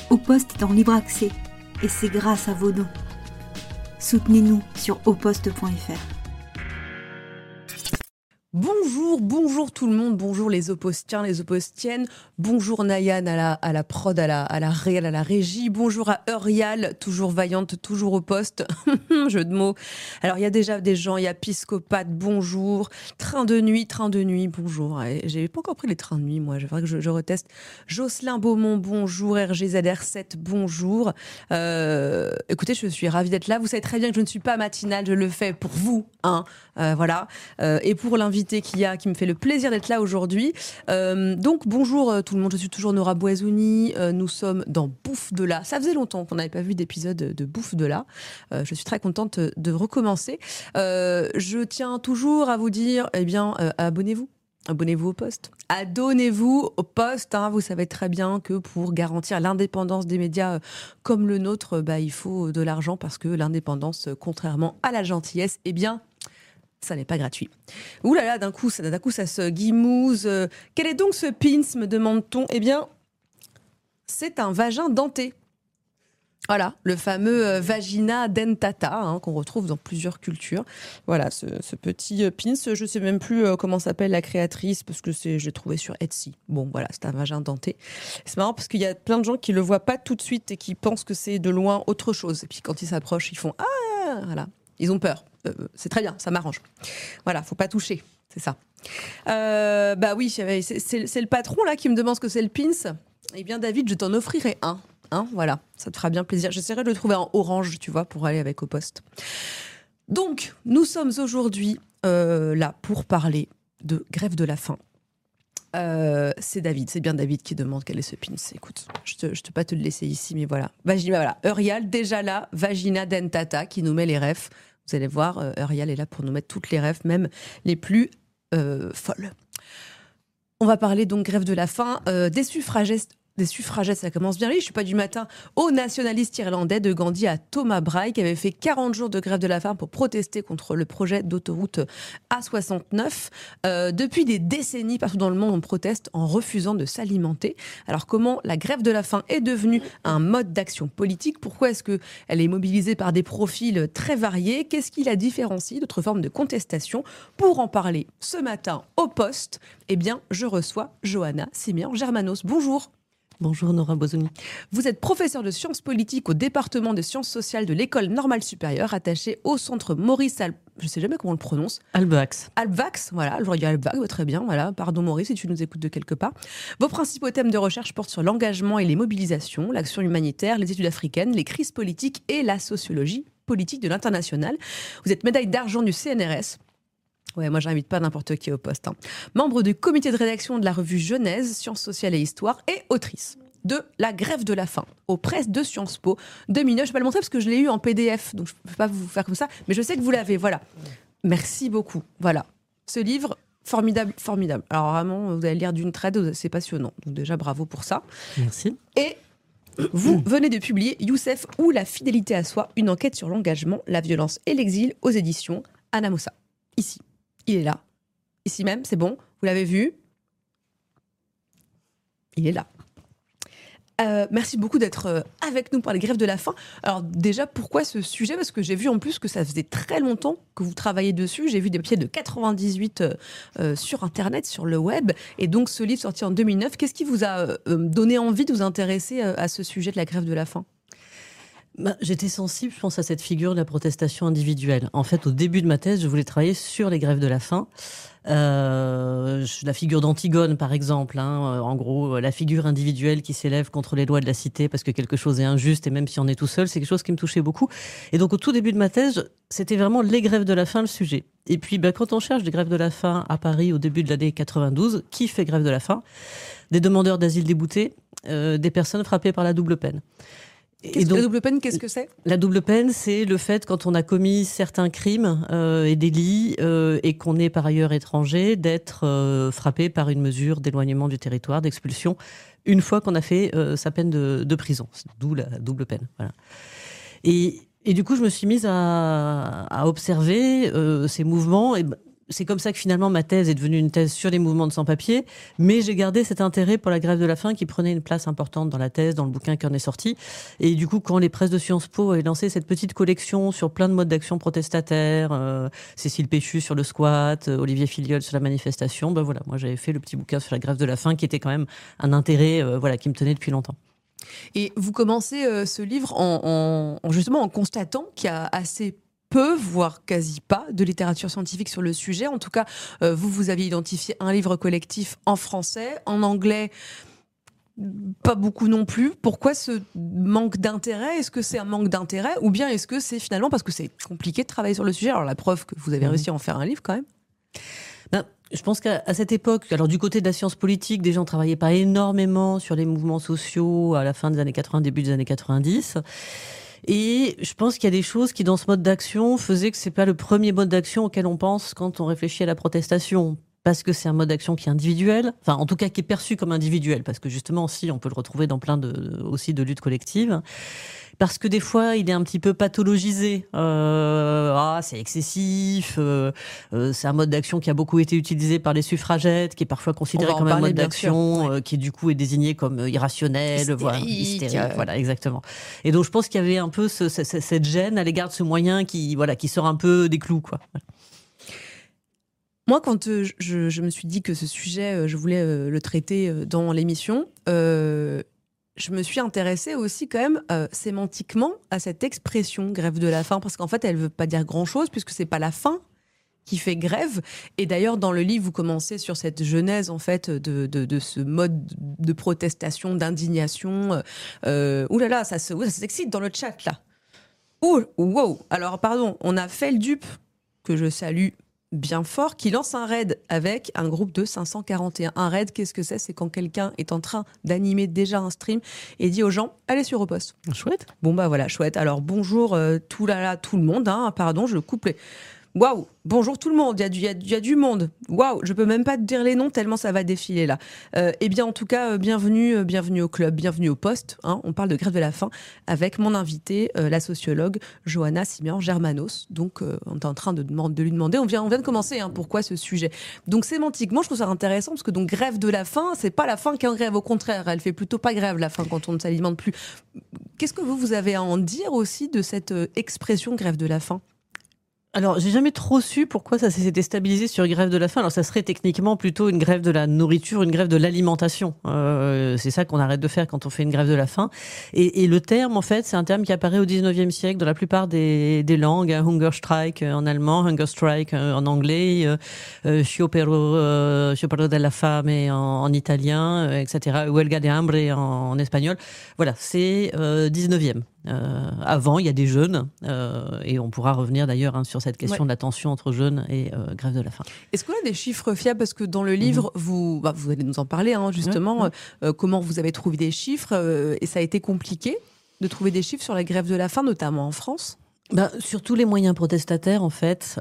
Au Poste est en libre accès et c'est grâce à vos dons. Soutenez-nous sur auposte.fr. Bonjour tout le monde, bonjour les opostiens, les opostiennes, bonjour Nayan à la prod, à la réal, à la régie, bonjour à Eurial, toujours vaillante, toujours au poste, jeu de mots. Alors il y a déjà des gens, il y a Piscopathe, bonjour, train de nuit, bonjour. J'ai pas encore pris les trains de nuit, moi, je voudrais que je reteste. Jocelyn Beaumont, bonjour, RGZR7, bonjour. Écoutez, je suis ravie d'être là, vous savez très bien que je ne suis pas matinale, je le fais pour vous, hein, voilà, et pour l'invité qui me fait le plaisir d'être là aujourd'hui. Donc bonjour tout le monde, je suis toujours Nora Boisouni, nous sommes dans Bouffe de là. Ça faisait longtemps qu'on n'avait pas vu d'épisode de Bouffe de là. Je suis très contente de recommencer. Je tiens toujours à vous dire, abonnez-vous. Abonnez-vous au poste. Adonnez-vous au poste. Hein. Vous savez très bien que pour garantir l'indépendance des médias comme le nôtre, il faut de l'argent parce que l'indépendance, contrairement à la gentillesse, ça n'est pas gratuit. Ouh là là, d'un coup, ça se guimouze. Quel est donc ce pins, me demande-t-on ? C'est un vagin denté. Voilà, le fameux vagina dentata, hein, qu'on retrouve dans plusieurs cultures. Voilà, ce petit pins, je ne sais même plus comment s'appelle la créatrice, parce que je l'ai trouvé sur Etsy. Bon, voilà, c'est un vagin denté. C'est marrant parce qu'il y a plein de gens qui ne le voient pas tout de suite et qui pensent que c'est de loin autre chose. Et puis quand ils s'approchent, ils font « Ah !» Voilà, ils ont peur. C'est très bien, ça m'arrange. Voilà, faut pas toucher, c'est ça. Oui, c'est le patron là qui me demande ce que c'est le pins. Eh bien, David, je t'en offrirai un. Hein, voilà, ça te fera bien plaisir. J'essaierai de le trouver en orange, tu vois, pour aller avec au poste. Donc, nous sommes aujourd'hui là pour parler de grève de la faim. C'est bien David qui demande quel est ce pins. Écoute, je ne peux pas te le laisser ici, mais voilà. Voilà. Eurial, déjà là, vagina dentata, qui nous met les refs. Vous allez voir, Eurial est là pour nous mettre toutes les refs, même les plus folles. On va parler donc grève de la faim, des suffragistes, ça commence bien. Oui, je suis pas du matin au nationaliste irlandais de Gandhi à Thomas Braille qui avait fait 40 jours de grève de la faim pour protester contre le projet d'autoroute A69. Depuis des décennies, partout dans le monde, on proteste en refusant de s'alimenter. Alors comment la grève de la faim est devenue un mode d'action politique ? Pourquoi est-ce qu'elle est mobilisée par des profils très variés ? Qu'est-ce qui la différencie d'autres formes de contestation ? Pour en parler ce matin au poste, je reçois Johanna Simian-Germanos. Bonjour. Bonjour Nora Boisouni. Vous êtes professeure de sciences politiques au département de sciences sociales de l'École normale supérieure, attachée au centre Maurice je ne sais jamais comment on le prononce. Albax, voilà, j'aurais dit Albax, très bien, voilà. Pardon Maurice si tu nous écoutes de quelque part. Vos principaux thèmes de recherche portent sur l'engagement et les mobilisations, l'action humanitaire, les études africaines, les crises politiques et la sociologie politique de l'international. Vous êtes médaille d'argent du CNRS. Ouais, moi, j'invite pas n'importe qui au poste. Hein. Membre du comité de rédaction de la revue Genèse, Sciences sociales et Histoire et autrice de La grève de la faim aux presses de Sciences Po 2009. Je ne vais pas le montrer parce que je l'ai eu en PDF, donc je ne peux pas vous faire comme ça, mais je sais que vous l'avez. Voilà. Merci beaucoup. Voilà. Ce livre, formidable. Alors vraiment, vous allez lire d'une traite, c'est passionnant. Donc déjà, bravo pour ça. Merci. Et vous venez de publier Youssef ou la fidélité à soi, une enquête sur l'engagement, la violence et l'exil aux éditions Anamosa. Ici. Il est là. Ici même, c'est bon. Vous l'avez vu. Il est là. Merci beaucoup d'être avec nous pour les grèves de la faim. Alors déjà, pourquoi ce sujet ? Parce que j'ai vu en plus que ça faisait très longtemps que vous travaillez dessus. J'ai vu des papiers de 98 sur Internet, sur le web. Et donc ce livre sorti en 2009, qu'est-ce qui vous a donné envie de vous intéresser à ce sujet de la grève de la faim ? J'étais sensible, je pense, à cette figure de la protestation individuelle. En fait, au début de ma thèse, je voulais travailler sur les grèves de la faim. La figure d'Antigone, par exemple, hein, en gros, la figure individuelle qui s'élève contre les lois de la cité parce que quelque chose est injuste, et même si on est tout seul, c'est quelque chose qui me touchait beaucoup. Et donc, au tout début de ma thèse, c'était vraiment les grèves de la faim le sujet. Et puis, quand on cherche des grèves de la faim à Paris au début de l'année 92, qui fait grève de la faim ? Des demandeurs d'asile déboutés, des personnes frappées par la double peine. La double peine, qu'est-ce que c'est ? La double peine, c'est le fait, quand on a commis certains crimes et délits et qu'on est par ailleurs étranger, d'être frappé par une mesure d'éloignement du territoire, d'expulsion, une fois qu'on a fait sa peine de prison. D'où la double peine. Voilà. Et du coup, je me suis mise à observer ces mouvements. Et c'est comme ça que finalement ma thèse est devenue une thèse sur les mouvements de sans-papiers, mais j'ai gardé cet intérêt pour la grève de la faim qui prenait une place importante dans la thèse, dans le bouquin qui en est sorti. Et du coup, quand les presses de Sciences Po avaient lancé cette petite collection sur plein de modes d'action protestataires, Cécile Péchu sur le squat, Olivier Filiol sur la manifestation, ben voilà, moi j'avais fait le petit bouquin sur la grève de la faim qui était quand même un intérêt qui me tenait depuis longtemps. Et vous commencez ce livre justement en constatant qu'il y a assez peu, voire quasi pas, de littérature scientifique sur le sujet. En tout cas, vous aviez identifié un livre collectif en français, en anglais, pas beaucoup non plus. Pourquoi ce manque d'intérêt ? Est-ce que c'est un manque d'intérêt ou bien est-ce que c'est finalement parce que c'est compliqué de travailler sur le sujet ? Alors la preuve que vous avez réussi à en faire un livre quand même. Je pense qu'à cette époque, alors du côté de la science politique, des gens travaillaient pas énormément sur les mouvements sociaux à la fin des années 80, début des années 90. Et je pense qu'il y a des choses qui, dans ce mode d'action, faisaient que c'est pas le premier mode d'action auquel on pense quand on réfléchit à la protestation. Parce que c'est un mode d'action qui est individuel, enfin, en tout cas, qui est perçu comme individuel. Parce que justement, si, on peut le retrouver dans plein aussi de luttes collectives. Parce que des fois, il est un petit peu pathologisé. C'est excessif. C'est un mode d'action qui a beaucoup été utilisé par les suffragettes, qui est parfois considéré comme un mode d'action qui du coup est désigné comme irrationnel, hystérique. Voilà, exactement. Et donc, je pense qu'il y avait un peu cette gêne à l'égard de ce moyen qui sort un peu des clous, quoi. Moi, quand je me suis dit que ce sujet, je voulais le traiter dans l'émission, je me suis intéressée aussi quand même sémantiquement à cette expression grève de la faim, parce qu'en fait, elle ne veut pas dire grand-chose, puisque c'est pas la faim qui fait grève. Et d'ailleurs, dans le livre, vous commencez sur cette genèse en fait de ce mode de protestation, d'indignation. Ouh là là, ça s'excite dans le chat là. Ouh, wow. Alors pardon, on a Feldup, que je salue bien fort, qui lance un raid avec un groupe de 541. Un raid, qu'est-ce que c'est ? C'est quand quelqu'un est en train d'animer déjà un stream et dit aux gens, allez sur Repost. Chouette. Bon bah voilà, chouette. Alors bonjour tout le monde, pardon, je coupe les... Waouh, bonjour tout le monde, il y a du monde. Waouh, je peux même pas te dire les noms tellement ça va défiler là. Eh bien en tout cas, bienvenue au club, bienvenue au poste. On parle de grève de la faim avec mon invité, la sociologue Johanna Siméon-Germanos. Donc on est en train de lui demander, on vient de commencer, pourquoi ce sujet. Donc sémantiquement, je trouve ça intéressant parce que donc grève de la faim, c'est pas la faim qui est en grève, au contraire, elle fait plutôt pas grève la faim quand on ne s'alimente plus. Qu'est-ce que vous avez à en dire aussi de cette expression grève de la faim ? Alors, j'ai jamais trop su pourquoi ça s'est déstabilisé sur une grève de la faim. Alors, ça serait techniquement plutôt une grève de la nourriture, une grève de l'alimentation. C'est ça qu'on arrête de faire quand on fait une grève de la faim. Et le terme, en fait, c'est un terme qui apparaît au 19e siècle dans la plupart des langues. Hunger strike en allemand, hunger strike en anglais, sciopero della fame en italien, etc. Huelga de hambre en espagnol. Voilà, c'est 19e. Avant, il y a des jeûnes, et on pourra revenir d'ailleurs sur cette question de la tension entre jeûne et grève de la faim. Est-ce qu'on a des chiffres fiables ? Parce que dans le livre, vous allez nous en parler, justement, comment vous avez trouvé des chiffres, et ça a été compliqué de trouver des chiffres sur la grève de la faim, notamment en France ? Sur tous les moyens protestataires, en fait,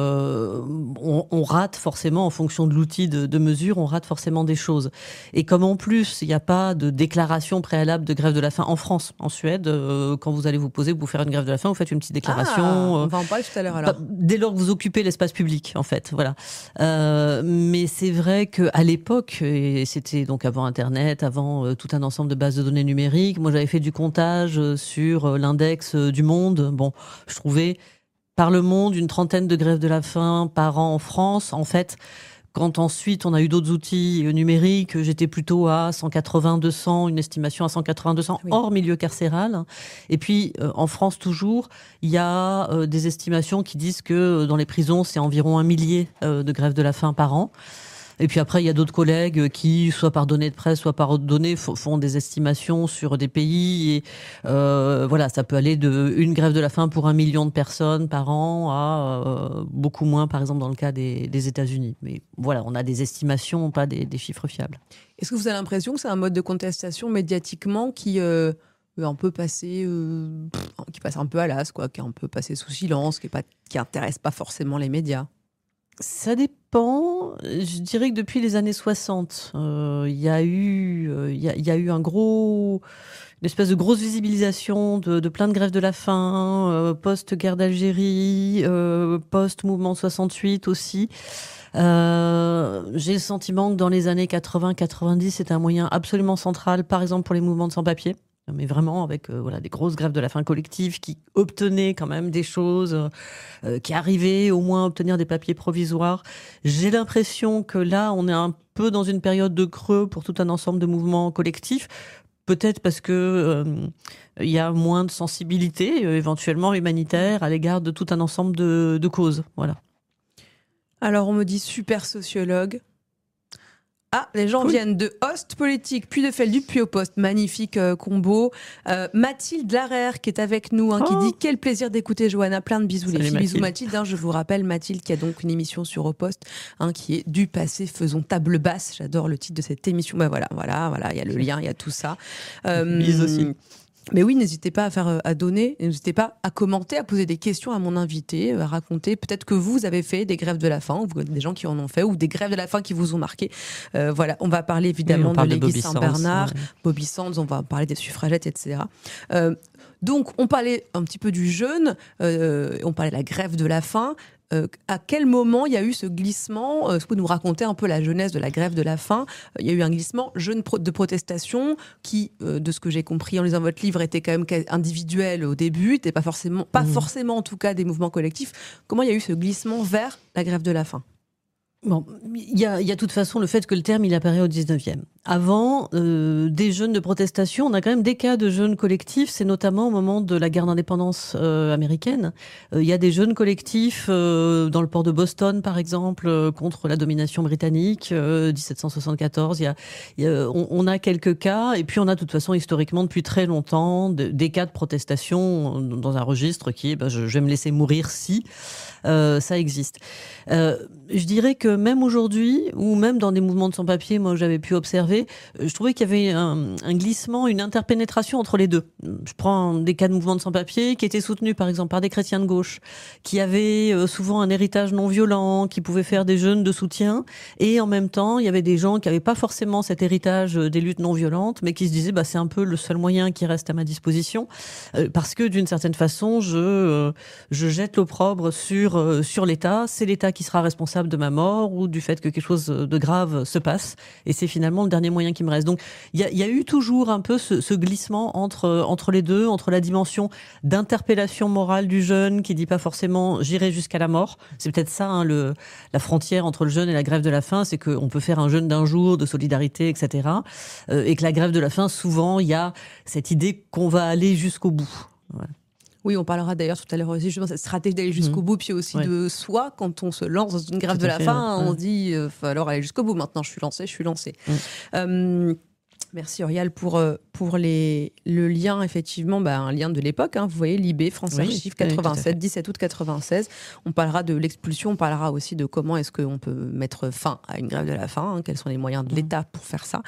on rate forcément, en fonction de l'outil de mesure, on rate forcément des choses. Et comme en plus, il n'y a pas de déclaration préalable de grève de la faim en France, en Suède, quand vous allez vous poser pour faire une grève de la faim, vous faites une petite déclaration. On va en parler tout à l'heure alors. Dès lors que vous occupez l'espace public, en fait, voilà. Mais c'est vrai qu'à l'époque, et c'était donc avant Internet, avant tout un ensemble de bases de données numériques, moi j'avais fait du comptage sur l'index du Monde. Bon, je trouvais par le monde une trentaine de grèves de la faim par an en France. En fait, quand ensuite on a eu d'autres outils numériques, j'étais plutôt à 180-200, une estimation à 180-200 hors milieu carcéral. Et puis en France toujours, il y a des estimations qui disent que dans les prisons, c'est environ 1 millier de grèves de la faim par an. Et puis après, il y a d'autres collègues qui, soit par données de presse, soit par autres données, font des estimations sur des pays. Et ça peut aller de une grève de la faim pour 1 million de personnes par an à beaucoup moins, par exemple, dans le cas des États-Unis. Mais voilà, on a des estimations, pas des chiffres fiables. Est-ce que vous avez l'impression que c'est un mode de contestation médiatiquement qui un peu passé, qui passe un peu à l'as, quoi, qui est un peu passé sous silence, qui intéresse pas forcément les médias ? Ça dépend. Je dirais que depuis les années 60, il y a eu une espèce de grosse visibilisation de plein de grèves de la faim, post-guerre d'Algérie, post-mouvement 68 aussi. J'ai le sentiment que dans les années 80-90, c'était un moyen absolument central, par exemple pour les mouvements de sans-papiers. Mais vraiment avec des grosses grèves de la faim collectives qui obtenaient quand même des choses, qui arrivaient au moins à obtenir des papiers provisoires. J'ai l'impression que là, on est un peu dans une période de creux pour tout un ensemble de mouvements collectifs. Peut-être parce que il y a moins de sensibilité, éventuellement humanitaire, à l'égard de tout un ensemble de causes. Voilà. Alors, on me dit super sociologue. Ah, les gens viennent de Host Politique, puis de Felduc, puis au Poste. Magnifique combo. Mathilde Larère qui est avec nous, qui dit quel plaisir d'écouter Johanna. Plein de bisous. Salut, les filles. Mathilde. Bisous Mathilde. Je vous rappelle, Mathilde qui a donc une émission sur Au Poste, qui est Du passé, faisons table basse. J'adore le titre de cette émission. Voilà, il y a le lien, il y a tout ça. Bisous aussi. Mais oui, n'hésitez pas à donner, n'hésitez pas à commenter, à poser des questions à mon invité, à raconter. Peut-être que vous avez fait des grèves de la faim, ou vous connaissez des gens qui en ont fait, ou des grèves de la faim qui vous ont marqué. On va parler évidemment de l'Église Saint-Bernard, Bobby Sands, on va parler des suffragettes, etc. Donc, on parlait un petit peu du jeûne, on parlait de la grève de la faim. À quel moment il y a eu ce glissement? Est-ce que vous nous racontez un peu la genèse de la grève de la faim? Il y a eu un glissement jeune de protestation qui, de ce que j'ai compris en lisant votre livre, était quand même individuel au début, n'était pas forcément en tout cas des mouvements collectifs. Comment il y a eu ce glissement vers la grève de la faim? Bon, il y a de toute façon le fait que le terme il apparaît au 19e. Avant, des jeûnes de protestation, on a quand même des cas de jeûnes collectifs, c'est notamment au moment de la guerre d'indépendance américaine. Il y a des jeûnes collectifs dans le port de Boston, par exemple, contre la domination britannique, 1774. On a quelques cas, et puis on a de toute façon historiquement depuis très longtemps des cas de protestation dans un registre qui est je vais me laisser mourir si ça existe. Je dirais que même aujourd'hui, ou même dans des mouvements de sans-papiers, moi j'avais pu observer, je trouvais qu'il y avait un glissement, une interpénétration entre les deux. Je prends des cas de mouvements de sans-papiers qui étaient soutenus par exemple par des chrétiens de gauche, qui avaient souvent un héritage non violent, qui pouvaient faire des jeûnes de soutien, et en même temps il y avait des gens qui n'avaient pas forcément cet héritage des luttes non violentes, mais qui se disaient c'est un peu le seul moyen qui reste à ma disposition, parce que d'une certaine façon je jette l'opprobre sur l'État, c'est l'État qui sera responsable de ma mort ou du fait que quelque chose de grave se passe, et c'est finalement le dernier moyen qui me reste. Donc il y a eu toujours un peu ce glissement entre les deux, entre la dimension d'interpellation morale du jeûne qui dit pas forcément j'irai jusqu'à la mort. C'est peut-être ça la frontière entre le jeûne et la grève de la faim, c'est qu'on peut faire un jeûne d'un jour de solidarité, etc. Et que la grève de la faim, souvent il y a cette idée qu'on va aller jusqu'au bout. Voilà. Oui, on parlera d'ailleurs tout à l'heure aussi justement de cette stratégie d'aller jusqu'au bout, puis aussi de soi, quand on se lance dans une grève de la faim, on se dit, alors aller jusqu'au bout, maintenant je suis lancée. Merci Aurial pour le lien, effectivement, un lien de l'époque. Vous voyez, Libé, France Archives, 87, 17 août 96. On parlera de l'expulsion, on parlera aussi de comment est-ce qu'on peut mettre fin à une grève de la faim, quels sont les moyens de l'État pour faire ça.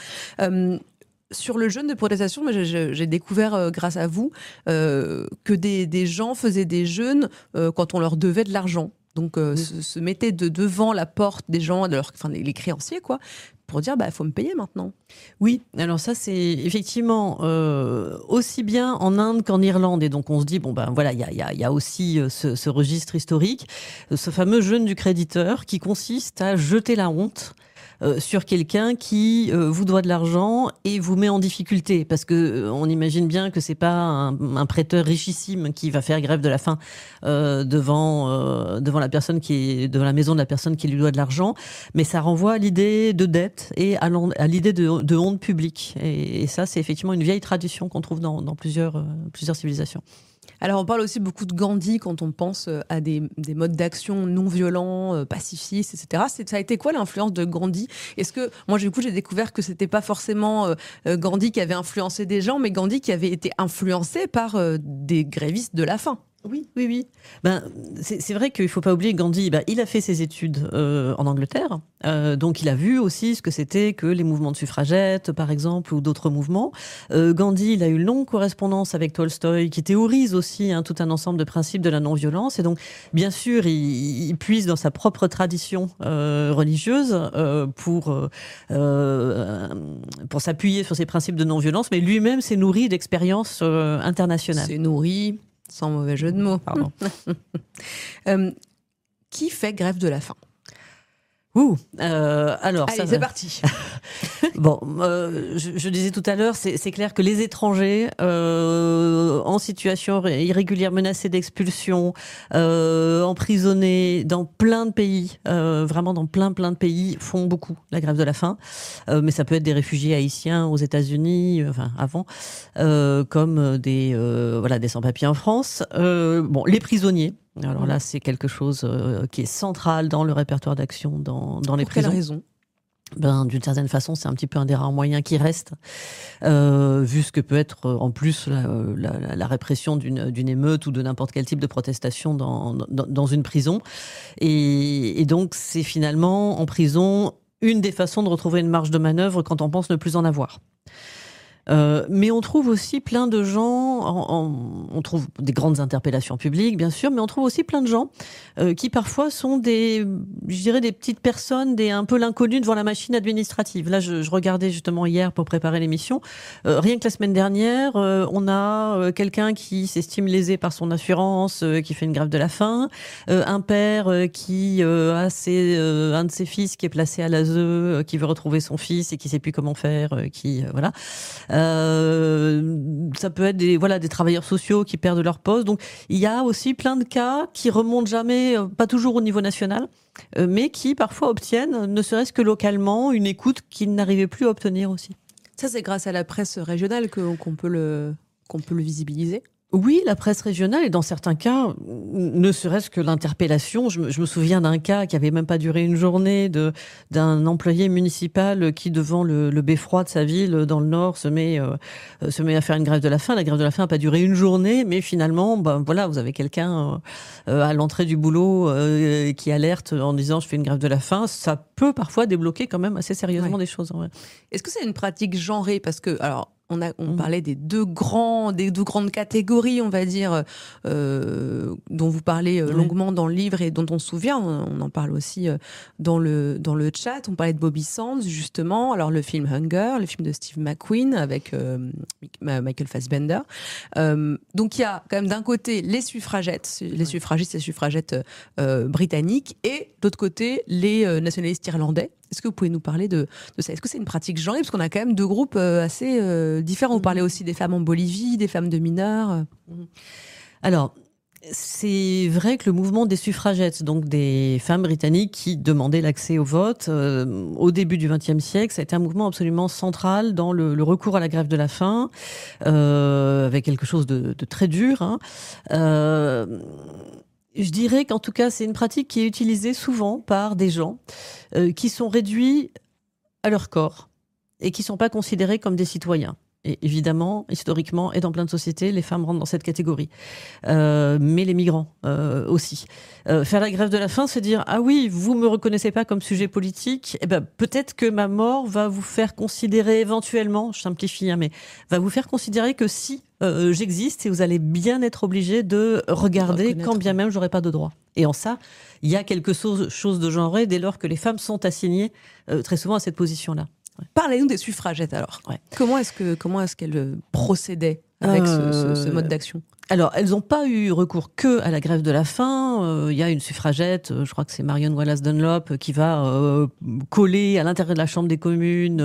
Sur le jeûne de protestation, j'ai découvert grâce à vous que des gens faisaient des jeûnes quand on leur devait de l'argent. Donc se mettaient devant la porte des gens, les créanciers, pour dire il faut me payer maintenant. Oui, alors ça c'est effectivement aussi bien en Inde qu'en Irlande, et donc on se dit il y a aussi ce registre historique, ce fameux jeûne du créditeur qui consiste à jeter la honte sur quelqu'un qui vous doit de l'argent et vous met en difficulté, parce que on imagine bien que c'est pas un prêteur richissime qui va faire grève de la faim devant la personne qui est devant la maison de la personne qui lui doit de l'argent, mais ça renvoie à l'idée de dette et à l'idée de honte publique, et ça c'est effectivement une vieille tradition qu'on trouve dans plusieurs civilisations. Alors, on parle aussi beaucoup de Gandhi quand on pense à des modes d'action non violents, pacifistes, etc. Ça a été quoi l'influence de Gandhi? Est-ce que, moi, du coup, j'ai découvert que c'était pas forcément Gandhi qui avait influencé des gens, mais Gandhi qui avait été influencé par des grévistes de la faim? Oui. C'est vrai qu'il ne faut pas oublier que Gandhi, il a fait ses études en Angleterre, donc il a vu aussi ce que c'était que les mouvements de suffragettes, par exemple, ou d'autres mouvements. Gandhi, il a eu une longue correspondance avec Tolstoï, qui théorise aussi tout un ensemble de principes de la non-violence, et donc, bien sûr, il puise dans sa propre tradition religieuse pour s'appuyer sur ces principes de non-violence, mais lui-même s'est nourri d'expériences internationales. C'est nourri... Sans mauvais jeu de mots. Pardon. Qui fait grève de la faim ? Alors, allez, c'est parti. Bon, je disais tout à l'heure, c'est clair que les étrangers en situation irrégulière, menacés d'expulsion, emprisonnés dans plein de pays, vraiment dans plein de pays, font beaucoup la grève de la faim. Mais ça peut être des réfugiés haïtiens aux États-Unis, avant, comme des sans-papiers en France. Les prisonniers. Alors là, c'est quelque chose qui est central dans le répertoire d'action dans les prisons. Pour quelle raison ? D'une certaine façon, c'est un petit peu un des rares moyens qui reste, vu ce que peut être en plus la répression d'une émeute ou de n'importe quel type de protestation dans une prison. Et donc, c'est finalement en prison une des façons de retrouver une marge de manœuvre quand on pense ne plus en avoir. Mais on trouve aussi plein de gens, on trouve des grandes interpellations publiques, bien sûr, mais on trouve aussi plein de gens qui parfois sont des petites personnes, un peu l'inconnu devant la machine administrative. Là, je regardais justement hier pour préparer l'émission. Rien que la semaine dernière, on a quelqu'un qui s'estime lésé par son assurance, qui fait une grève de la faim, un père qui a un de ses fils qui est placé à l'ASE, qui veut retrouver son fils et qui sait plus comment faire, voilà. Ça peut être des travailleurs sociaux qui perdent leur poste. Donc, il y a aussi plein de cas qui remontent jamais, pas toujours au niveau national, mais qui parfois obtiennent, ne serait-ce que localement, une écoute qu'ils n'arrivaient plus à obtenir aussi. Ça, c'est grâce à la presse régionale qu'on peut le visibiliser. Oui, la presse régionale, et dans certains cas, ne serait-ce que l'interpellation. Je me souviens d'un cas qui avait même pas duré une journée d'un employé municipal qui, devant le beffroi de sa ville dans le Nord, se met à faire une grève de la faim. La grève de la faim n'a pas duré une journée, mais finalement, vous avez quelqu'un à l'entrée du boulot qui alerte en disant je fais une grève de la faim. Ça peut parfois débloquer quand même assez sérieusement des choses. Ouais. Est-ce que c'est une pratique genrée ? Parce que, alors, on parlait des deux grandes catégories, on va dire, dont vous parlez longuement dans le livre et dont on se souvient. On en parle aussi dans le chat. On parlait de Bobby Sands, justement. Alors, le film Hunger, le film de Steve McQueen avec Michael Fassbender. Donc, il y a quand même d'un côté les suffragistes et suffragettes britanniques, et de l'autre côté les nationalistes irlandais. Est-ce que vous pouvez nous parler de ça ? Est-ce que c'est une pratique genrée ? Parce qu'on a quand même deux groupes assez différents. Vous parlez aussi des femmes en Bolivie, des femmes de mineurs. Alors, c'est vrai que le mouvement des suffragettes, donc des femmes britanniques qui demandaient l'accès au vote, au début du XXe siècle, ça a été un mouvement absolument central dans le recours à la grève de la faim, avec quelque chose de très dur. Je dirais qu'en tout cas, c'est une pratique qui est utilisée souvent par des gens qui sont réduits à leur corps et qui ne sont pas considérés comme des citoyens. Et évidemment, historiquement, et dans plein de sociétés, les femmes rentrent dans cette catégorie. Mais les migrants aussi. Faire la grève de la faim, c'est dire « Ah oui, vous ne me reconnaissez pas comme sujet politique, peut-être que ma mort va vous faire considérer éventuellement, je simplifie, mais va vous faire considérer que si j'existe, et vous allez bien être obligé de regarder quand bien même j'aurai pas de droit. » Et en ça, il y a quelque chose de genré dès lors que les femmes sont assignées très souvent à cette position-là. Ouais. Parlez-nous des suffragettes alors. Ouais. Comment est-ce qu'elles procédaient avec ce mode d'action ? Alors, elles n'ont pas eu recours que à la grève de la faim. Il y a une suffragette, je crois que c'est Marion Wallace Dunlop, qui va coller à l'intérieur de la Chambre des communes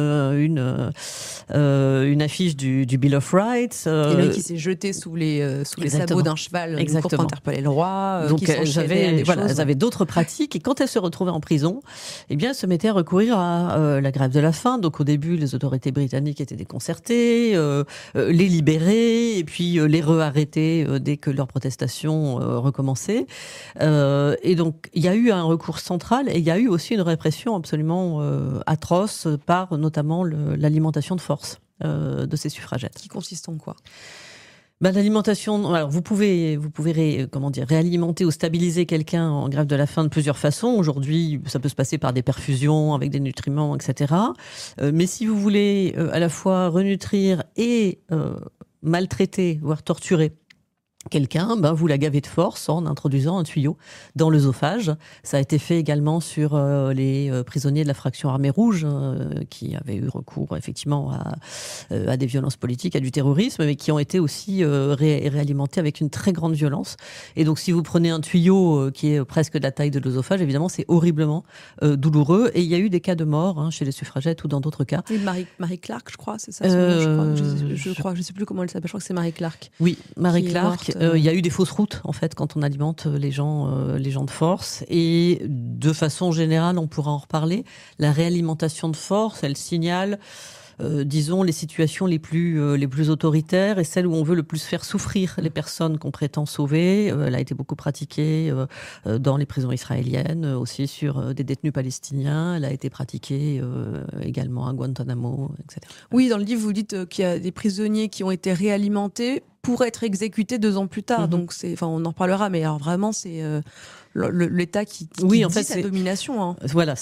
une affiche du Bill of Rights. Et lui qui s'est jeté sous les sabots d'un cheval pour interpeller le roi. Donc, elles avaient d'autres pratiques. Et quand elles se retrouvaient en prison, elles se mettaient à recourir à la grève de la faim. Donc, au début, les autorités britanniques étaient déconcertées, les libéraient, et puis les re-arrêtaient dès que leur protestation recommençait. Et donc, il y a eu un recours central, et il y a eu aussi une répression absolument atroce par notamment l'alimentation de force de ces suffragettes. Qui consiste en quoi ? L'alimentation, alors vous pouvez réalimenter ou stabiliser quelqu'un en grève de la faim de plusieurs façons. Aujourd'hui, ça peut se passer par des perfusions avec des nutriments, etc. Mais si vous voulez à la fois renutrir et maltraiter, voire torturer quelqu'un, vous la gavez de force en introduisant un tuyau dans l'œsophage. Ça a été fait également sur les prisonniers de la fraction armée rouge qui avaient eu recours effectivement à des violences politiques, à du terrorisme, mais qui ont été aussi réalimentés avec une très grande violence. Et donc si vous prenez un tuyau qui est presque de la taille de l'œsophage, évidemment c'est horriblement douloureux. Et il y a eu des cas de mort chez les suffragettes ou dans d'autres cas. Et Marie Clark, je crois, c'est ça je crois, je sais plus comment elle s'appelle, je crois que c'est Marie Clark. Oui, Marie Clark. Il y a eu des fausses routes, en fait, quand on alimente les gens de force. Et de façon générale, on pourra en reparler, la réalimentation de force, elle signale, disons, les situations les plus autoritaires et celles où on veut le plus faire souffrir les personnes qu'on prétend sauver. Elle a été beaucoup pratiquée dans les prisons israéliennes, aussi sur des détenus palestiniens. Elle a été pratiquée également à Guantanamo, etc. Oui, dans le livre, vous dites qu'il y a des prisonniers qui ont été réalimentés pour être exécutés 2 ans plus tard. Donc, on en reparlera, mais alors vraiment, c'est l'État qui dit en fait, sa domination. Hein. Voilà,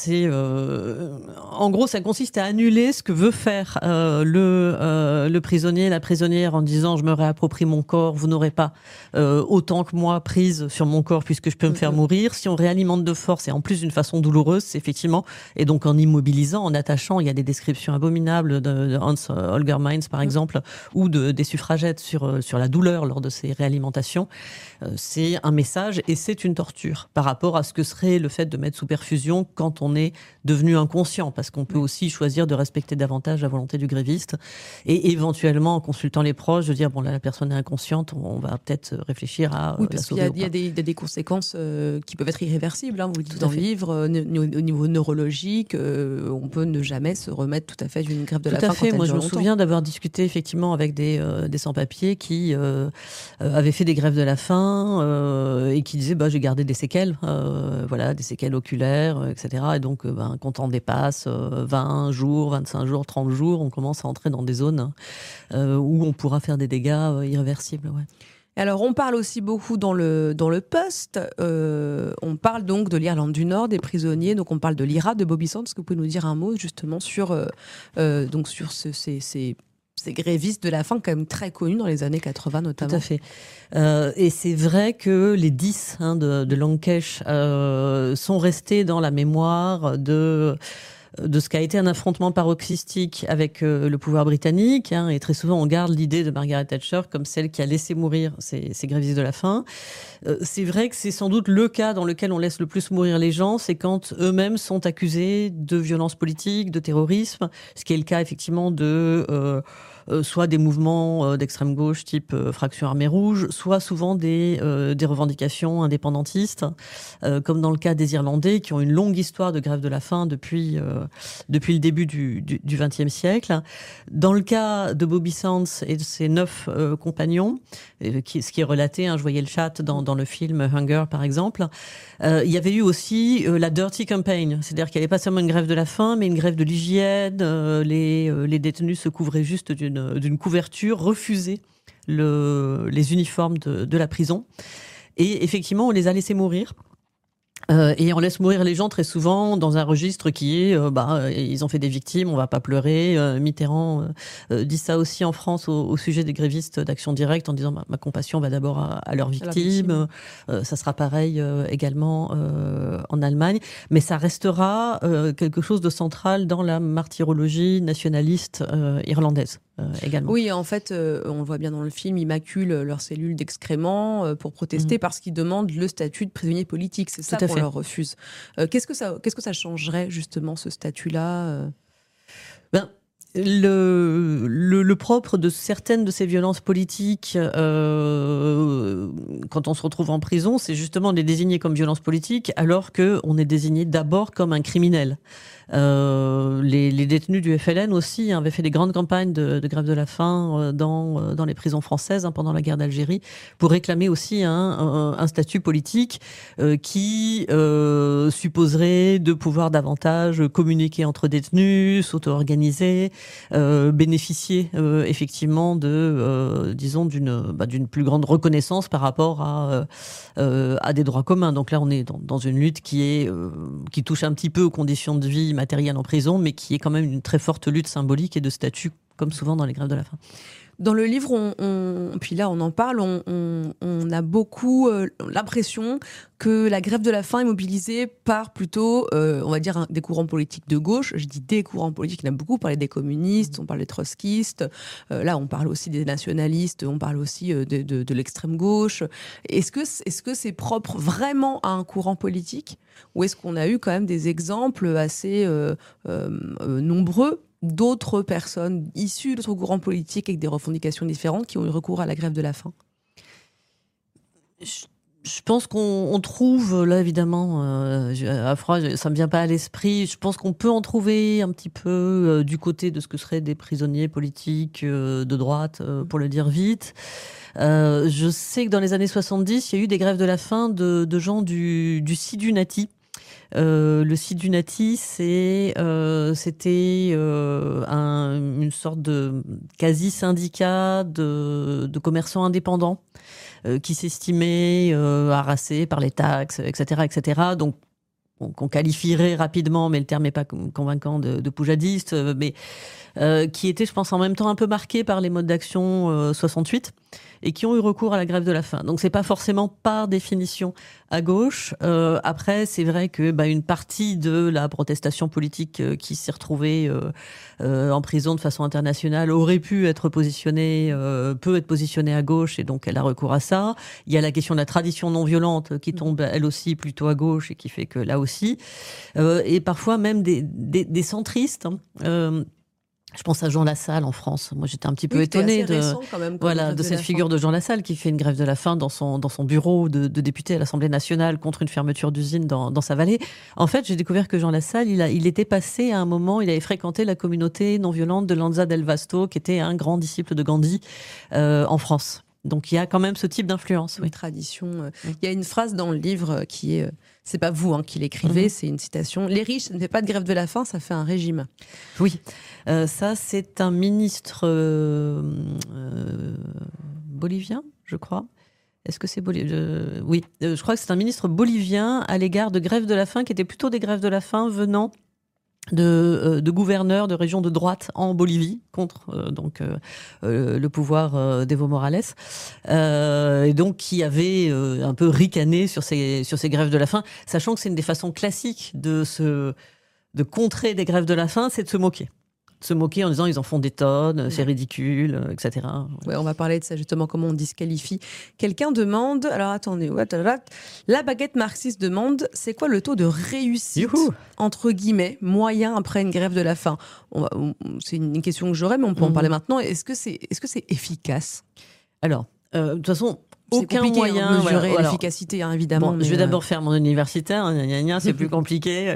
en gros, ça consiste à annuler ce que veut faire le prisonnier, la prisonnière, en disant je me réapproprie mon corps, vous n'aurez pas autant que moi prise sur mon corps puisque je peux me faire mourir. Si on réalimente de force et en plus d'une façon douloureuse, c'est effectivement, et donc en immobilisant, en attachant, il y a des descriptions abominables de Hans Holger Mainz par exemple, ou des suffragettes sur la douleur lors de ces réalimentations. C'est un message et c'est une torture par rapport à ce que serait le fait de mettre sous perfusion quand on est devenu inconscient, parce qu'on peut aussi choisir de respecter davantage la volonté du gréviste et éventuellement en consultant les proches de dire bon là la personne est inconsciente, on va peut-être réfléchir à la sauver. Il y a des conséquences qui peuvent être irréversibles, vous le dites dans le livre, au niveau neurologique, on peut ne jamais se remettre tout à fait d'une grève de la faim. Tout à fait, moi je me souviens d'avoir discuté effectivement avec des sans-papiers qui avaient fait des grèves de la faim et qui disaient j'ai gardé des séquelles, des séquelles oculaires, etc. Et donc quand on dépasse 20 jours, 25 jours, 30 jours, on commence à entrer dans des zones où on pourra faire des dégâts irréversibles. Ouais. Alors, on parle aussi beaucoup dans le Post. On parle donc de l'Irlande du Nord, des prisonniers. Donc, on parle de l'IRA, de Bobby Sands. Est-ce que vous pouvez nous dire un mot justement sur ces grévistes de la faim quand même très connus dans les années 80 notamment? Tout à fait. Et c'est vrai que les 10 de Lankesh sont restés dans la mémoire de ce qu'a été un affrontement paroxystique avec le pouvoir britannique. Et très souvent, on garde l'idée de Margaret Thatcher comme celle qui a laissé mourir ces grévistes de la faim. C'est vrai que c'est sans doute le cas dans lequel on laisse le plus mourir les gens, c'est quand eux-mêmes sont accusés de violence politique, de terrorisme, ce qui est le cas effectivement de soit des mouvements d'extrême gauche type Fraction Armée Rouge, soit souvent des revendications indépendantistes, comme dans le cas des Irlandais qui ont une longue histoire de grève de la faim depuis le début du XXe siècle. Dans le cas de Bobby Sands et de ses 9 compagnons, ce qui est relaté, je voyais le chat dans le film Hunger par exemple, il y avait eu aussi la Dirty Campaign, c'est-à-dire qu'il n'y avait pas seulement une grève de la faim, mais une grève de l'hygiène, les détenus se couvraient juste d'une couverture, refusaient les uniformes de la prison. Et effectivement, on les a laissés mourir. Et on laisse mourir les gens très souvent dans un registre qui est ils ont fait des victimes, on va pas pleurer. Mitterrand dit ça aussi en France au sujet des grévistes d'Action Directe en disant ma compassion va d'abord à leurs victimes. Ça sera pareil également en Allemagne, mais ça restera quelque chose de central dans la martyrologie nationaliste irlandaise. Également. Oui, en fait, on le voit bien dans le film, ils maculent leurs cellules d'excréments pour protester parce qu'ils demandent le statut de prisonnier politique. C'est ça qu'on leur refuse. Qu'est-ce que ça changerait justement, ce statut-là Le propre de certaines de ces violences politiques, quand on se retrouve en prison, c'est justement de les désigner comme violences politiques alors qu'on est désigné d'abord comme un criminel. Les détenus du FLN aussi avaient fait des grandes campagnes de grève de la faim dans les prisons françaises pendant la guerre d'Algérie pour réclamer aussi un statut politique qui supposerait de pouvoir davantage communiquer entre détenus, s'auto-organiser, bénéficier effectivement disons d'une plus grande reconnaissance par rapport à des droits communs. Donc là, on est dans une lutte qui touche un petit peu aux conditions de vie matérielles en prison, mais qui est quand même une très forte lutte symbolique et de statut, comme souvent dans les grèves de la faim. Dans le livre, puis là on en parle, on a beaucoup l'impression que la grève de la faim est mobilisée par plutôt, on va dire, des courants politiques de gauche. Je dis des courants politiques, on a beaucoup parlé des communistes, on parle des trotskistes, là on parle aussi des nationalistes, on parle aussi de l'extrême gauche. Est-ce que c'est propre vraiment à un courant politique, ou est-ce qu'on a eu quand même des exemples assez nombreux d'autres personnes issues d'autres courants politiques avec des revendications différentes qui ont eu recours à la grève de la faim? Je pense qu'on trouve, là évidemment, à froid, ça me vient pas à l'esprit, je pense qu'on peut en trouver un petit peu du côté de ce que seraient des prisonniers politiques de droite, pour le dire vite. Je sais que dans les années 70, il y a eu des grèves de la faim de gens du Sidunati. Le Sidunati, c'était une sorte de quasi-syndicat de commerçants indépendants qui s'estimaient harassés par les taxes, etc., etc. Donc, qu'on qualifierait rapidement, mais le terme n'est pas convaincant, de poujadiste, mais qui était, je pense, en même temps un peu marqué par les modes d'action 68 et qui ont eu recours à la grève de la faim. Donc c'est pas forcément par définition à gauche. Après, c'est vrai que une partie de la protestation politique qui s'est retrouvée en prison de façon internationale aurait pu être positionnée, peut être positionnée à gauche, et donc elle a recours à ça. Il y a la question de la tradition non violente qui tombe elle aussi plutôt à gauche et qui fait que là aussi, et parfois même des centristes. Je pense à Jean Lassalle en France. Moi, j'étais un petit peu étonnée de cette figure de Jean Lassalle qui fait une grève de la faim dans son bureau de député à l'Assemblée nationale contre une fermeture d'usine dans sa vallée. En fait, j'ai découvert que Jean Lassalle, il était passé à un moment, il avait fréquenté la communauté non violente de Lanza del Vasto, qui était un grand disciple de Gandhi en France. Donc il y a quand même ce type d'influence. Une tradition. Il y a une phrase dans le livre qui est, c'est pas vous qui l'écrivez, c'est une citation. Les riches, ça ne fait pas de grève de la faim, ça fait un régime. Oui, ça c'est un ministre bolivien, je crois. Est-ce que c'est bolivien? Oui, je crois que c'est un ministre bolivien à l'égard de grèves de la faim qui étaient plutôt des grèves de la faim venant de gouverneurs de régions de droite en Bolivie contre le pouvoir d'Evo Morales, et donc qui avait un peu ricané sur ces grèves de la faim, sachant que c'est une des façons classiques de contrer des grèves de la faim, c'est de se moquer. Se moquer en disant ils en font des tonnes, c'est ridicule, etc. Ouais, on va parler de ça justement, comment on disqualifie. Quelqu'un demande, alors attendez, la baguette marxiste demande, c'est quoi le taux de réussite, entre guillemets, moyen après une grève de la faim? C'est une question que j'aurais, mais on peut en parler maintenant. Est-ce que c'est efficace? Alors, de toute façon, aucun moyen de mesurer l'efficacité, évidemment. Je vais d'abord faire mon universitaire, c'est plus compliqué.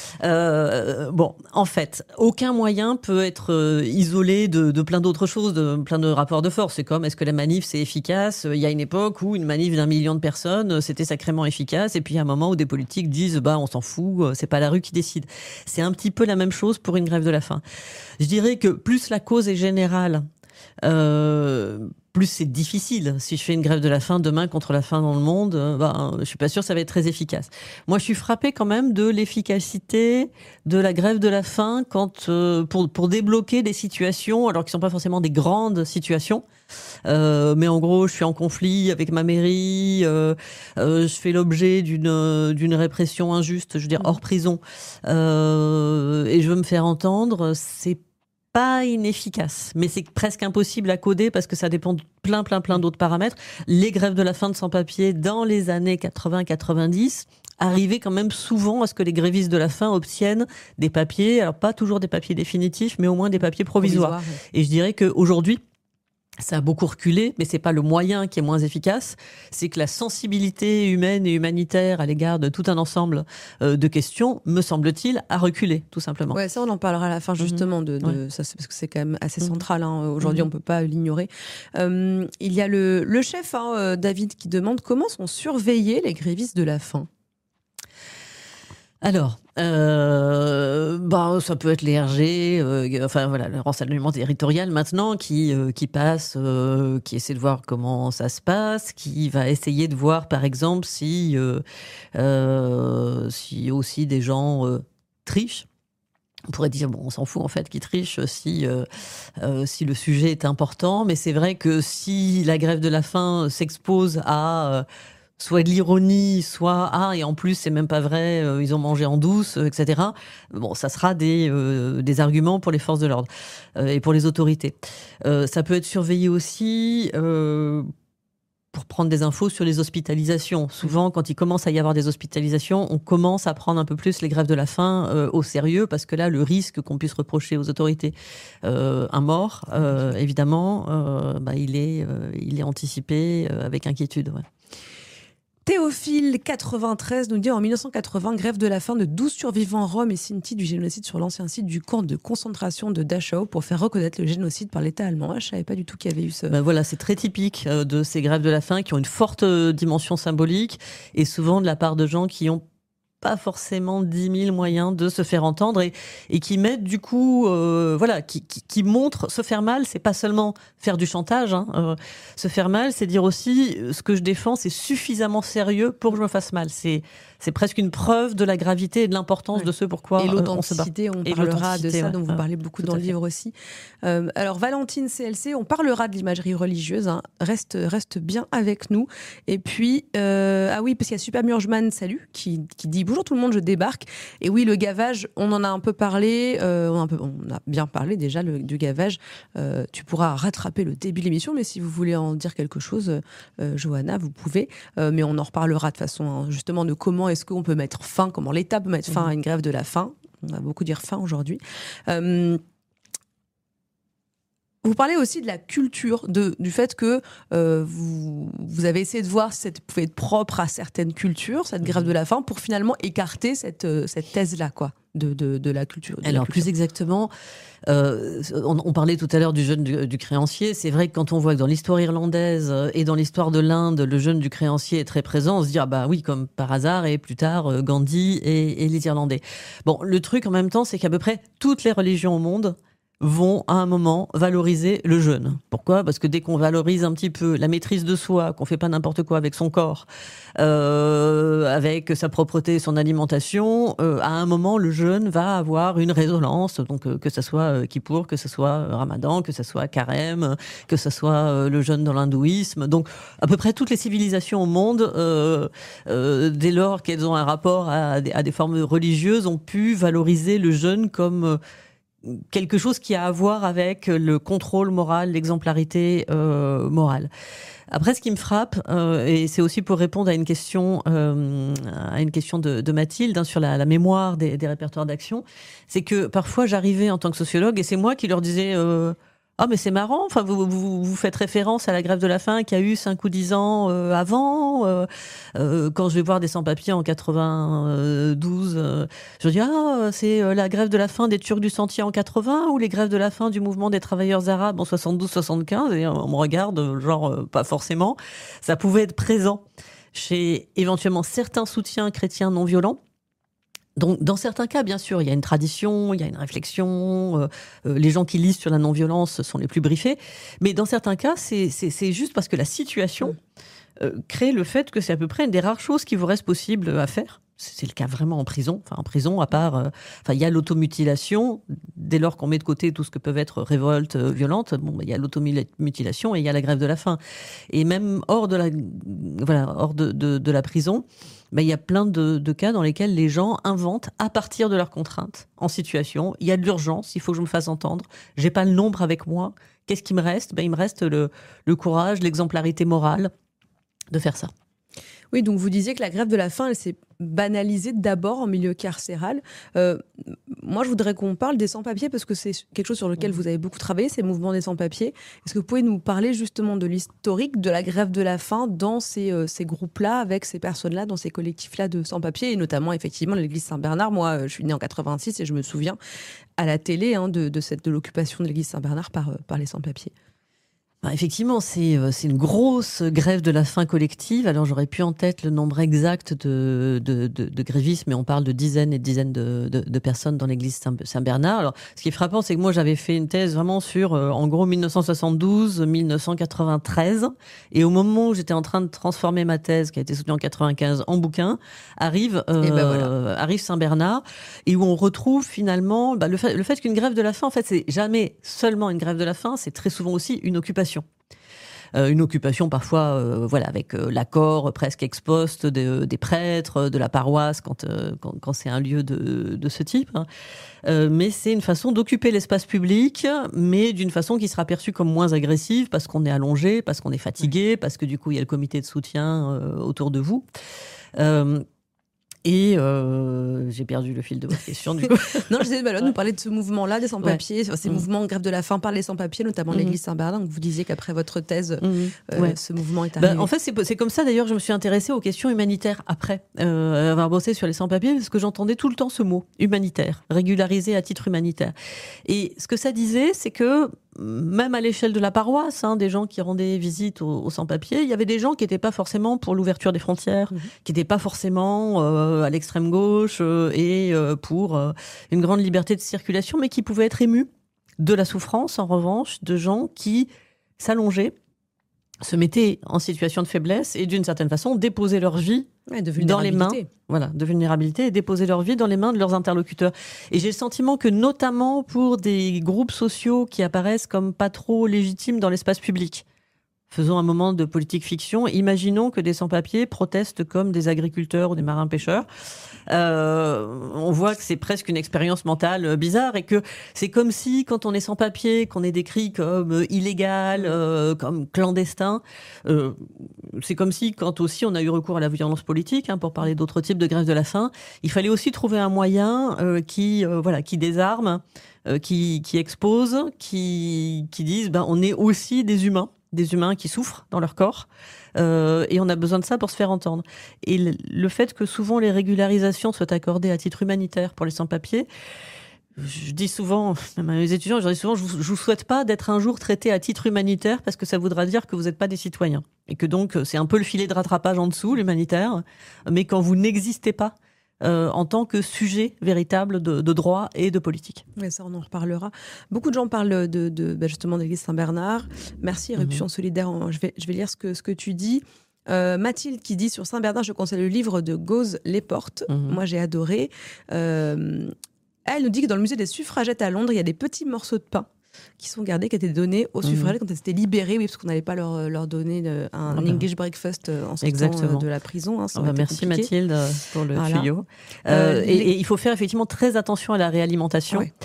En fait, aucun moyen peut être isolé de plein d'autres choses, de plein de rapports de force. C'est comme, est-ce que la manif, c'est efficace? Il y a une époque où une manif d'1 million de personnes, c'était sacrément efficace. Et puis, il y a un moment où des politiques disent, on s'en fout, c'est pas la rue qui décide. C'est un petit peu la même chose pour une grève de la faim. Je dirais que plus la cause est générale, plus c'est difficile. Si je fais une grève de la faim demain contre la faim dans le monde, je suis pas sûre que ça va être très efficace. Moi, je suis frappée quand même de l'efficacité de la grève de la faim pour débloquer des situations, alors qui sont pas forcément des grandes situations. Mais en gros, je suis en conflit avec ma mairie, je fais l'objet d'une répression injuste, je veux dire hors prison, et je veux me faire entendre. C'est pas inefficace, mais c'est presque impossible à coder parce que ça dépend de plein d'autres paramètres. Les grèves de la faim de sans-papiers dans les années 80-90 arrivaient quand même souvent à ce que les grévistes de la faim obtiennent des papiers, alors pas toujours des papiers définitifs, mais au moins des papiers provisoires. Et je dirais qu'aujourd'hui, Ça a beaucoup reculé, mais c'est pas le moyen qui est moins efficace. C'est que la sensibilité humaine et humanitaire à l'égard de tout un ensemble de questions, me semble-t-il, a reculé, tout simplement. Ouais, ça on en parlera à la fin justement ça, parce que c'est quand même assez central. Aujourd'hui, on peut pas l'ignorer. Il y a le chef David qui demande comment sont surveillés les grévistes de la faim. Alors, ça peut être les RG, le renseignement territorial maintenant qui passe, qui essaie de voir comment ça se passe, qui va essayer de voir par exemple si aussi des gens trichent. On pourrait dire, on s'en fout en fait qu'ils trichent si le sujet est important, mais c'est vrai que si la grève de la faim s'expose à soit de l'ironie, soit et en plus c'est même pas vrai, ils ont mangé en douce, etc. Bon, ça sera des arguments pour les forces de l'ordre et pour les autorités. Ça peut être surveillé aussi pour prendre des infos sur les hospitalisations. Souvent, quand il commence à y avoir des hospitalisations, on commence à prendre un peu plus les grèves de la faim au sérieux, parce que là, le risque qu'on puisse reprocher aux autorités, un mort, évidemment, il est anticipé avec inquiétude. Ouais. Théophile, 93, nous dit en 1980, grève de la faim de 12 survivants roms et sinti du génocide sur l'ancien site du camp de concentration de Dachau pour faire reconnaître le génocide par l'État allemand. Je ne savais pas du tout qu'il y avait eu ce... Voilà, c'est très typique de ces grèves de la faim qui ont une forte dimension symbolique et souvent de la part de gens qui ont pas forcément 10 000 moyens de se faire entendre et qui mettent du coup, qui montrent se faire mal, c'est pas seulement faire du chantage. Se faire mal, c'est dire aussi ce que je défends, c'est suffisamment sérieux pour que je me fasse mal. C'est presque une preuve de la gravité et de l'importance de ce pourquoi on se bat. Et l'authenticité, on parlera de ça, dont vous parlez beaucoup dans le livre aussi. Alors Valentine CLC, on parlera de l'imagerie religieuse, reste bien avec nous. Et puis, parce qu'il y a Super Murgeman, salut, qui dit bonjour tout le monde, je débarque. Et oui, le gavage, on en a un peu parlé, on a bien parlé déjà du gavage. Tu pourras rattraper le début de l'émission, mais si vous voulez en dire quelque chose, Johanna, vous pouvez. Mais on en reparlera de façon justement de comment est-ce qu'on peut mettre fin, comment l'État peut mettre fin à une grève de la faim. On va beaucoup dire faim aujourd'hui. Vous parlez aussi de la culture, du fait que vous avez essayé de voir si ça pouvait être propre à certaines cultures, cette grève de la faim, pour finalement écarter cette thèse-là, quoi, de la culture. Alors, plus exactement, on parlait tout à l'heure du jeûne du créancier. C'est vrai que quand on voit que dans l'histoire irlandaise et dans l'histoire de l'Inde, le jeûne du créancier est très présent, on se dit, oui, comme par hasard, et plus tard, Gandhi et les Irlandais. Bon, le truc en même temps, c'est qu'à peu près toutes les religions au monde vont à un moment valoriser le jeûne. Pourquoi ? Parce que dès qu'on valorise un petit peu la maîtrise de soi, qu'on fait pas n'importe quoi avec son corps, avec sa propreté, son alimentation, à un moment le jeûne va avoir une résonance. Donc que ça soit Kippour, que ça soit Ramadan, que ça soit Carême, que ça soit le jeûne dans l'hindouisme. Donc à peu près toutes les civilisations au monde, dès lors qu'elles ont un rapport à des formes religieuses, ont pu valoriser le jeûne comme quelque chose qui a à voir avec le contrôle moral, l'exemplarité morale. Après, ce qui me frappe, et c'est aussi pour répondre à une question de Mathilde sur la mémoire des répertoires d'action, c'est que parfois j'arrivais en tant que sociologue et c'est moi qui leur disais mais c'est marrant, enfin vous faites référence à la grève de la faim qui a eu 5 ou 10 ans avant. Quand je vais voir des sans-papiers en 92, je dis c'est la grève de la faim des Turcs du Sentier en 80 ou les grèves de la faim du mouvement des travailleurs arabes en 72-75, et on me regarde genre pas forcément. Ça pouvait être présent chez éventuellement certains soutiens chrétiens non violents. Donc, dans certains cas, bien sûr, il y a une tradition, il y a une réflexion. Les gens qui lisent sur la non-violence sont les plus briefés. Mais dans certains cas, c'est juste parce que la situation crée le fait que c'est à peu près une des rares choses qui vous reste possible à faire. C'est le cas vraiment en prison. Enfin, en prison, à part... il y a l'automutilation. Dès lors qu'on met de côté tout ce que peuvent être révoltes violentes, il y a l'automutilation et il y a la grève de la faim. Et même hors de la prison, il y a plein de cas dans lesquels les gens inventent à partir de leurs contraintes en situation. Il y a de l'urgence, il faut que je me fasse entendre. J'ai pas le nombre avec moi. Qu'est-ce qui me reste ? Il me reste le courage, l'exemplarité morale de faire ça. Oui, donc vous disiez que la grève de la faim, elle s'est banalisée d'abord en milieu carcéral. Moi, je voudrais qu'on parle des sans-papiers parce que c'est quelque chose sur lequel vous avez beaucoup travaillé, ces mouvements des sans-papiers. Est-ce que vous pouvez nous parler justement de l'historique de la grève de la faim dans ces groupes-là, avec ces personnes-là, dans ces collectifs-là de sans-papiers, et notamment effectivement l'église Saint-Bernard. Moi, je suis née en 86 et je me souviens à la télé de l'occupation de l'église Saint-Bernard par les sans-papiers. Effectivement, c'est une grosse grève de la faim collective. Alors, j'aurais pu en tête le nombre exact de grévistes, mais on parle de dizaines et dizaines de personnes dans l'église Saint-Bernard. Alors, ce qui est frappant, c'est que moi, j'avais fait une thèse vraiment sur, en gros, 1972-1993. Et au moment où j'étais en train de transformer ma thèse, qui a été soutenue en 95, en bouquin, arrive Saint-Bernard, et où on retrouve finalement le fait qu'une grève de la faim, en fait, c'est jamais seulement une grève de la faim, c'est très souvent aussi une occupation. Une occupation parfois avec l'accord presque ex post des prêtres, de la paroisse quand c'est un lieu de ce type. Mais c'est une façon d'occuper l'espace public, mais d'une façon qui sera perçue comme moins agressive parce qu'on est allongé, parce qu'on est fatigué, parce que du coup il y a le comité de soutien autour de vous. Et j'ai perdu le fil de votre question, du coup. Non, je disais, de nous parler de ce mouvement-là, des sans-papiers, ces mouvements de grève de la faim par les sans-papiers, notamment l'église Saint-Bernard. Donc vous disiez qu'après votre thèse, ce mouvement est arrivé. En fait, c'est comme ça, d'ailleurs, que je me suis intéressée aux questions humanitaires après avoir bossé sur les sans-papiers, parce que j'entendais tout le temps ce mot, humanitaire, régularisé à titre humanitaire. Et ce que ça disait, c'est que même à l'échelle de la paroisse, des gens qui rendaient visite aux sans-papiers, il y avait des gens qui n'étaient pas forcément pour l'ouverture des frontières, qui n'étaient pas forcément à l'extrême gauche et pour une grande liberté de circulation, mais qui pouvaient être émus de la souffrance, en revanche, de gens qui s'allongeaient, se mettaient en situation de faiblesse et d'une certaine façon déposaient leur vie dans les mains de vulnérabilité et déposer leur vie dans les mains de leurs interlocuteurs. Et j'ai le sentiment que notamment pour des groupes sociaux qui apparaissent comme pas trop légitimes dans l'espace public, faisons un moment de politique fiction, imaginons que des sans-papiers protestent comme des agriculteurs ou des marins-pêcheurs. On voit que c'est presque une expérience mentale bizarre et que c'est comme si, quand on est sans-papiers, qu'on est décrit comme illégal, comme clandestin, c'est comme si, quand aussi on a eu recours à la violence politique, pour parler d'autres types de grèves de la faim, il fallait aussi trouver un moyen qui désarme, qui expose, qui disent on est aussi des humains qui souffrent dans leur corps, et on a besoin de ça pour se faire entendre. Et le fait que souvent les régularisations soient accordées à titre humanitaire pour les sans-papiers, je dis souvent, même à mes étudiants, je vous souhaite pas d'être un jour traité à titre humanitaire, parce que ça voudra dire que vous n'êtes pas des citoyens. Et que donc, c'est un peu le filet de rattrapage en dessous, l'humanitaire, mais quand vous n'existez pas en tant que sujet véritable de droit et de politique. Oui, ça, on en reparlera. Beaucoup de gens parlent justement de l'église Saint-Bernard. Merci, Éruption Solidaire. Je vais lire ce que tu dis. Mathilde qui dit sur Saint-Bernard, je conseille le livre de Gauze Lesporte. Moi, j'ai adoré. Elle nous dit que dans le musée des suffragettes à Londres, il y a des petits morceaux de pain qui sont gardés, qui étaient donnés aux suffragettes quand elles étaient libérées, parce qu'on n'allait pas leur donner un English breakfast en sortant de la prison. Merci Mathilde pour le tuyau. Et il faut faire effectivement très attention à la réalimentation. Ouais.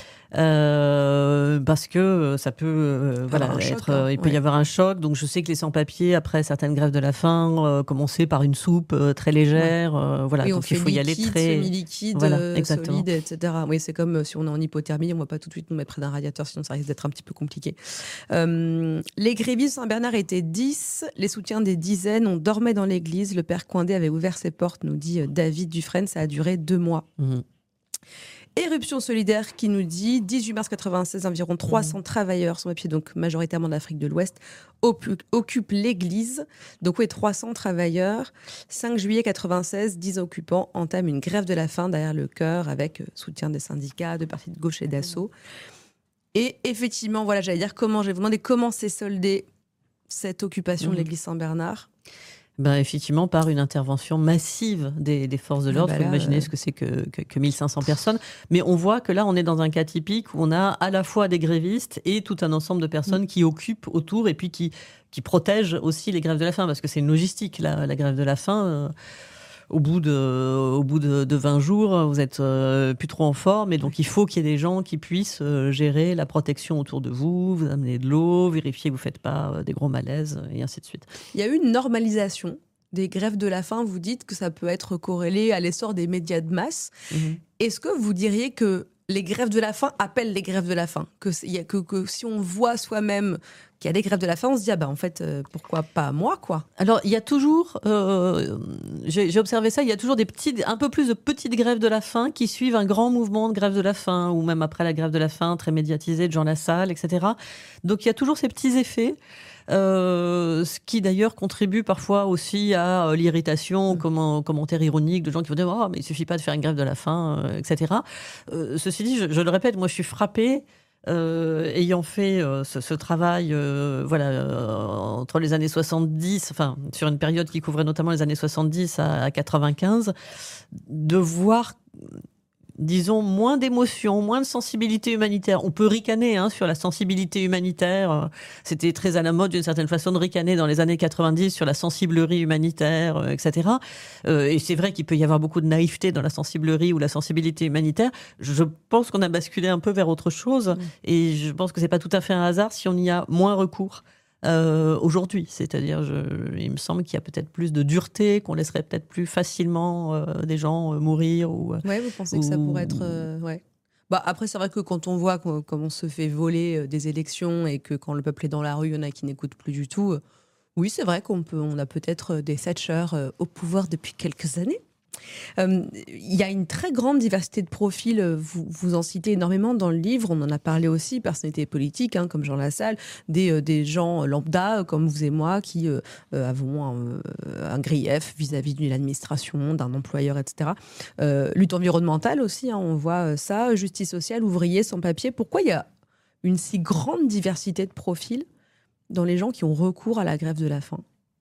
Parce que ça peut il peut y avoir un choc. Donc je sais que les sans-papiers, après certaines grèves de la faim, commençaient par une soupe très légère. Donc il faut y aller très semi-liquide, solide, etc. Oui, c'est comme si on est en hypothermie, on ne va pas tout de suite nous mettre près d'un radiateur, sinon ça risque d'être un petit peu compliqué. Les grévistes Saint-Bernard étaient 10, les soutiens des dizaines. On dormait dans l'église. Le père Coindé avait ouvert ses portes, nous dit David Dufresne. Ça a duré 2 mois. Éruption Solidaire qui nous dit 18 mars 96, environ 300 travailleurs sans papier, donc majoritairement d'Afrique de l'Ouest, occupent l'église. Donc oui, 300 travailleurs. 5 juillet 96, 10 occupants entament une grève de la faim derrière le chœur avec soutien des syndicats, de partis de gauche et d'assaut. Et effectivement, j'allais dire, je vais vous demander comment s'est soldée cette occupation de l'église Saint-Bernard. Effectivement, par une intervention massive des forces de l'ordre. Il faut imaginer ce que c'est que 1500 personnes. Mais on voit que là, on est dans un cas typique où on a à la fois des grévistes et tout un ensemble de personnes qui occupent autour et puis qui protègent aussi les grèves de la faim, parce que c'est une logistique, la grève de la faim. Au bout de 20 jours, vous êtes plus trop en forme, et donc il faut qu'il y ait des gens qui puissent gérer la protection autour de vous, vous amener de l'eau, vérifier que vous ne faites pas des gros malaises, et ainsi de suite. Il y a eu une normalisation des grèves de la faim, vous dites que ça peut être corrélé à l'essor des médias de masse. Est-ce que vous diriez que les grèves de la faim appellent les grèves de la faim, que si on voit soi-même qu'il y a des grèves de la faim, on se dit en fait pourquoi pas moi quoi. Alors il y a toujours, j'ai observé ça, il y a toujours un peu plus de petites grèves de la faim qui suivent un grand mouvement de grève de la faim, ou même après la grève de la faim très médiatisée de Jean Lassalle, etc. Donc il y a toujours ces petits effets. Ce qui d'ailleurs contribue parfois aussi à l'irritation, commentaires ironiques de gens qui vont dire mais il suffit pas de faire une grève de la faim, etc. Ceci dit, je le répète, moi je suis frappée ayant fait ce travail entre les années 70, enfin sur une période qui couvrait notamment les années 70 à 95, de voir disons, moins d'émotions, moins de sensibilité humanitaire. On peut ricaner sur la sensibilité humanitaire. C'était très à la mode, d'une certaine façon, de ricaner dans les années 90 sur la sensiblerie humanitaire, etc. Et c'est vrai qu'il peut y avoir beaucoup de naïveté dans la sensiblerie ou la sensibilité humanitaire. Je pense qu'on a basculé un peu vers autre chose. Et je pense que c'est pas tout à fait un hasard si on y a moins recours. Aujourd'hui, c'est-à-dire il me semble qu'il y a peut-être plus de dureté, qu'on laisserait peut-être plus facilement des gens mourir ou vous pensez que ça pourrait être après c'est vrai que quand on voit comment on se fait voler des élections et que quand le peuple est dans la rue, il y en a qui n'écoutent plus du tout, oui c'est vrai on a peut-être des Thatcher au pouvoir depuis quelques années. Il y a une très grande diversité de profils, vous en citez énormément dans le livre, on en a parlé aussi, personnalités politiques comme Jean Lassalle, des gens lambda comme vous et moi qui avons un grief vis-à-vis de l'administration, d'un employeur, etc. Lutte environnementale aussi, on voit ça, justice sociale, ouvriers sans papier. Pourquoi il y a une si grande diversité de profils dans les gens qui ont recours à la grève de la faim ?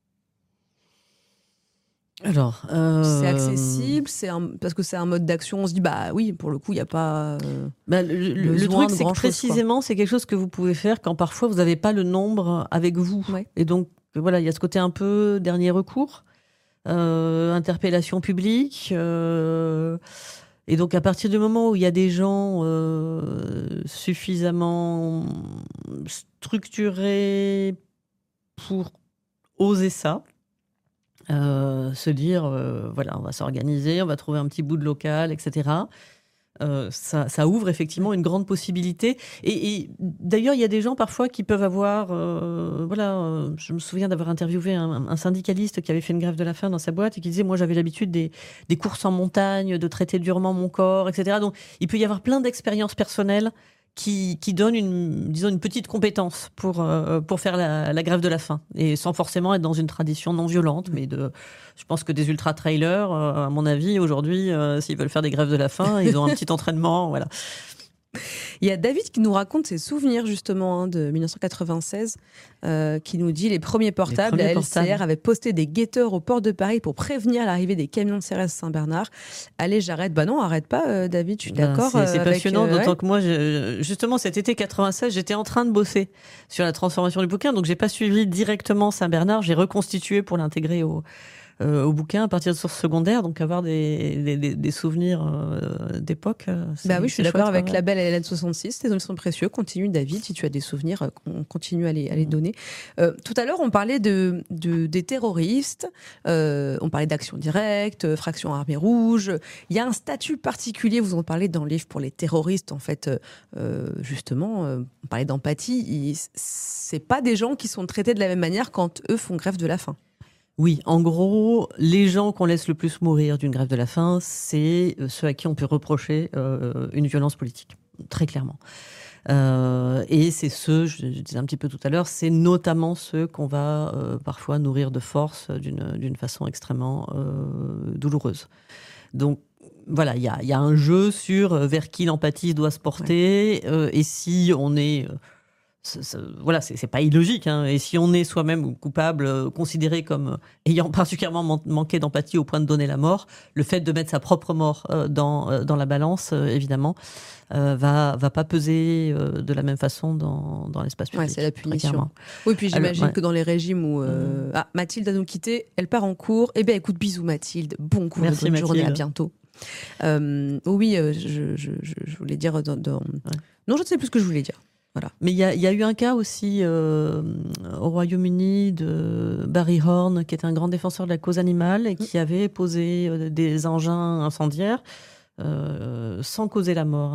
Alors, c'est accessible, parce que c'est un mode d'action. On se dit oui, pour le coup, il n'y a pas. Le truc, c'est que précisément, c'est quelque chose que vous pouvez faire quand parfois vous n'avez pas le nombre avec vous. Ouais. Et donc, voilà, il y a ce côté un peu dernier recours, interpellation publique. Et donc, à partir du moment où il y a des gens suffisamment structurés pour oser ça. Se dire, on va s'organiser, on va trouver un petit bout de local, etc. Ça ouvre effectivement une grande possibilité. Et d'ailleurs, il y a des gens parfois qui peuvent avoir... je me souviens d'avoir interviewé un syndicaliste qui avait fait une grève de la faim dans sa boîte et qui disait, moi j'avais l'habitude des courses en montagne, de traiter durement mon corps, etc. Donc il peut y avoir plein d'expériences personnelles qui donne une petite compétence pour faire la grève de la faim, et sans forcément être dans une tradition non violente, mais je pense que des ultra-trailers, à mon avis, aujourd'hui, s'ils veulent faire des grèves de la faim, ils ont un petit entraînement, voilà. Il y a David qui nous raconte ses souvenirs justement de 1996, qui nous dit les premiers portables, la LCR avait posté des guetteurs au port de Paris pour prévenir l'arrivée des camions de CRS Saint-Bernard. Allez, j'arrête. Non, arrête pas, David, je suis d'accord. C'est passionnant, d'autant que moi, justement, cet été 96, j'étais en train de bosser sur la transformation du bouquin, donc j'ai pas suivi directement Saint-Bernard, j'ai reconstitué pour l'intégrer au bouquin à partir de sources secondaires, donc avoir des souvenirs d'époque. Oui, je suis d'accord avec la belle Hélène 66, tes souvenirs sont précieux. Continue, David, si tu as des souvenirs, on continue à les donner. Tout à l'heure, on parlait des terroristes, on parlait d'Action Directe, Fraction Armée Rouge. Il y a un statut particulier, vous en parlez dans le livre, pour les terroristes, en fait, justement, on parlait d'empathie. C'est pas des gens qui sont traités de la même manière quand eux font grève de la faim. Oui, en gros, les gens qu'on laisse le plus mourir d'une grève de la faim, c'est ceux à qui on peut reprocher une violence politique, très clairement. Et c'est ceux, je disais un petit peu tout à l'heure, c'est notamment ceux qu'on va parfois nourrir de force d'une façon extrêmement douloureuse. Donc, voilà, il y a un jeu sur vers qui l'empathie doit se porter, et si on est... c'est pas illogique, et si on est soi-même coupable, considéré comme ayant particulièrement manqué d'empathie au point de donner la mort, le fait de mettre sa propre mort dans la balance, évidemment, va pas peser de la même façon dans l'espace public. C'est la punition. Oui, puis j'imagine que dans les régimes où Mathilde a nous quitté, elle part en cours. Eh bien, écoute, bisous Mathilde, bon cours, bonne journée, à bientôt. Oui, je voulais dire Non, je ne sais plus ce que je voulais dire. Voilà. Mais il y a eu un cas aussi au Royaume-Uni de Barry Horn, qui est un grand défenseur de la cause animale et qui avait posé des engins incendiaires sans causer la mort,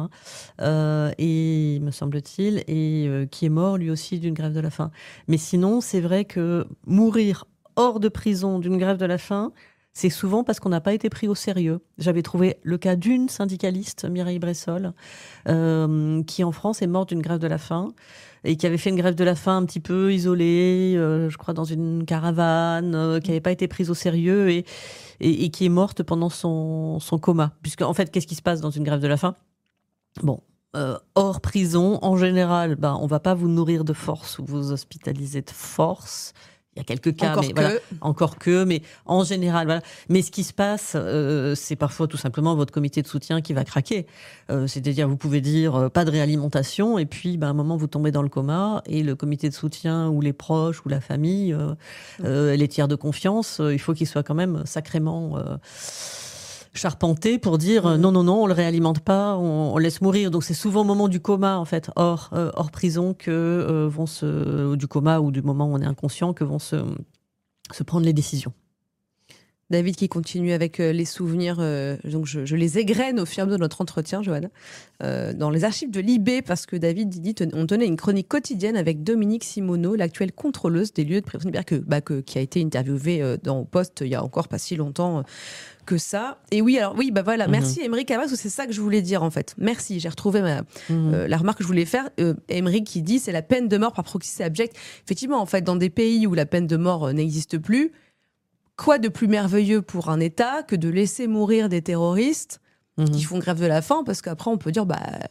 et me semble-t-il, et qui est mort lui aussi d'une grève de la faim. Mais sinon, c'est vrai que mourir hors de prison d'une grève de la faim, c'est souvent parce qu'on n'a pas été pris au sérieux. J'avais trouvé le cas d'une syndicaliste, Mireille Bressol, qui en France est morte d'une grève de la faim et qui avait fait une grève de la faim un petit peu isolée, je crois dans une caravane, qui n'avait pas été prise au sérieux et qui est morte pendant son coma. Puisque, en fait, qu'est-ce qui se passe dans une grève de la faim ? Bon, hors prison, en général, on ne va pas vous nourrir de force ou vous hospitaliser de force. Il y a quelques cas, mais en général, voilà. Mais ce qui se passe, c'est parfois tout simplement votre comité de soutien qui va craquer. C'est-à-dire, vous pouvez dire pas de réalimentation, et puis à un moment, vous tombez dans le coma, et le comité de soutien, ou les proches, ou la famille, les tiers de confiance, il faut qu'ils soient quand même sacrément charpenté pour dire non, on le réalimente pas, on laisse mourir. Donc c'est souvent au moment du coma, en fait, hors prison, que du coma ou du moment où on est inconscient, que vont se prendre les décisions. David qui continue avec les souvenirs, donc je les égrène au fur et à mesure de notre entretien, Johanna, dans les archives de l'IB, parce que David dit on tenait une chronique quotidienne avec Dominique Simoneau, l'actuelle contrôleuse des lieux de privation de liberté, qui a été interviewée dans Poste il y a encore pas si longtemps que ça. Et voilà, merci Émeric Havas, c'est ça que je voulais dire en fait. Merci, j'ai retrouvé la remarque que je voulais faire. Émeric qui dit c'est la peine de mort par proxy abject. Effectivement, en fait, dans des pays où la peine de mort n'existe plus, quoi de plus merveilleux pour un État que de laisser mourir des terroristes qui font grève de la faim, parce qu'après on peut dire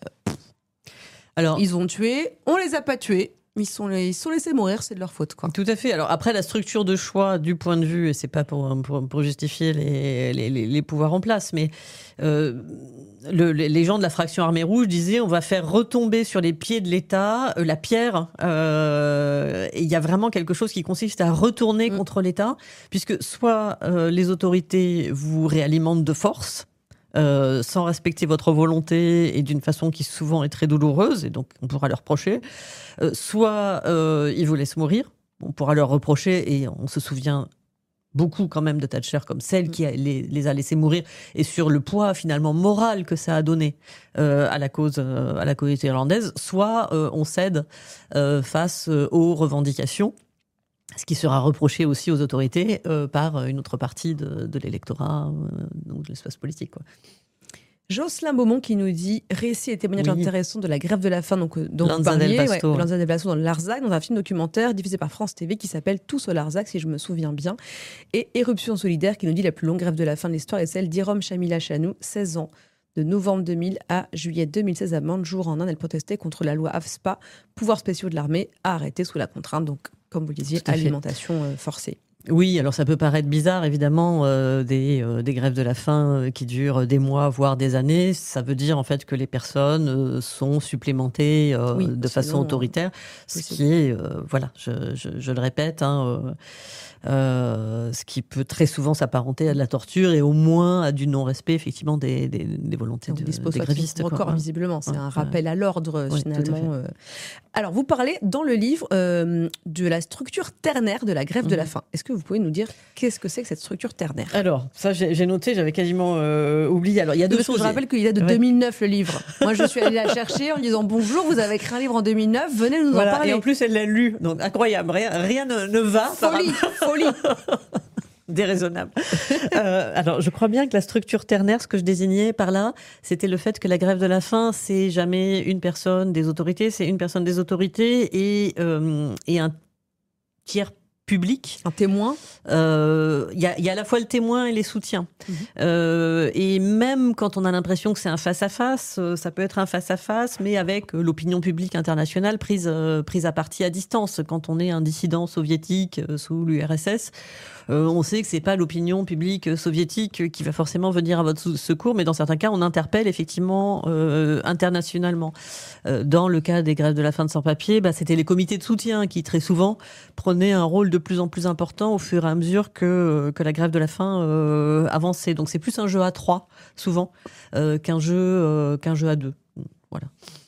alors ils ont tué, on les a pas tués. Ils sont laissés mourir, c'est de leur faute, quoi. Tout à fait. Alors après, la structure de choix du point de vue, et c'est pas pour justifier les pouvoirs en place, mais les gens de la fraction Armée Rouge disaient on va faire retomber sur les pieds de l'État la pierre. Et il y a vraiment quelque chose qui consiste à retourner contre l'État, puisque soit les autorités vous réalimentent de force, sans respecter votre volonté et d'une façon qui souvent est très douloureuse, et donc on pourra leur reprocher, soit ils vous laissent mourir, on pourra leur reprocher, et on se souvient beaucoup quand même de Thatcher comme celle qui les a laissés mourir, et sur le poids finalement moral que ça a donné à la cause irlandaise, soit on cède face aux revendications, ce qui sera reproché aussi aux autorités par une autre partie de l'électorat ou de l'espace politique, quoi. Jocelyn Beaumont qui nous dit récit et témoignage intéressant de la grève de la faim, donc Lanza del Basto, Lanza del Basto dans le Larzac, dans un film documentaire diffusé par France TV qui s'appelle Tous au Larzac, si je me souviens bien. Et Éruption solidaire qui nous dit la plus longue grève de la faim de l'histoire est celle d'Irom Shamila Chanou, 16 ans. De novembre 2000 à juillet 2016 à Mandjour en Inde, elle protestait contre la loi AFSPA, pouvoirs spéciaux de l'armée, à arrêter sous la contrainte. Donc, comme vous le disiez, alimentation forcée. Oui, alors ça peut paraître bizarre, évidemment, des grèves de la faim qui durent des mois, voire des années. Ça veut dire en fait que les personnes sont supplémentées de façon autoritaire, ce qui est, je le répète, ce qui peut très souvent s'apparenter à de la torture et au moins à du non-respect, effectivement, des volontés des grévistes. Encore, visiblement, c'est un rappel à l'ordre, finalement. Alors, vous parlez dans le livre de la structure ternaire de la grève de la faim. Est-ce que vous pouvez nous dire qu'est-ce que c'est que cette structure ternaire ? Alors, ça, j'ai noté, j'avais quasiment oublié. Alors, il y a deux choses. Je rappelle qu'il date de 2009, le livre. Moi, je suis allée la chercher en disant bonjour, vous avez écrit un livre en 2009, venez nous en parler. Et en plus, elle l'a lu, donc incroyable, rien ne va. Folie. Déraisonnable. Alors, je crois bien que la structure ternaire, ce que je désignais par là, c'était le fait que la grève de la faim, c'est jamais une personne des autorités, c'est une personne des autorités et un tiers public. Un témoin. Il y a à la fois le témoin et les soutiens. Et même quand on a l'impression que c'est un face-à-face, ça peut être un face-à-face, mais avec l'opinion publique internationale prise à partie à distance. Quand on est un dissident soviétique sous l'URSS, on sait que c'est pas l'opinion publique soviétique qui va forcément venir à votre secours, mais dans certains cas, on interpelle effectivement internationalement. Dans le cas des grèves de la faim de sans-papiers, c'était les comités de soutien qui très souvent prenaient un rôle de plus en plus important au fur et à mesure que la grève de la faim avançait. Donc c'est plus un jeu à 3 souvent qu'un jeu à 2. Voilà.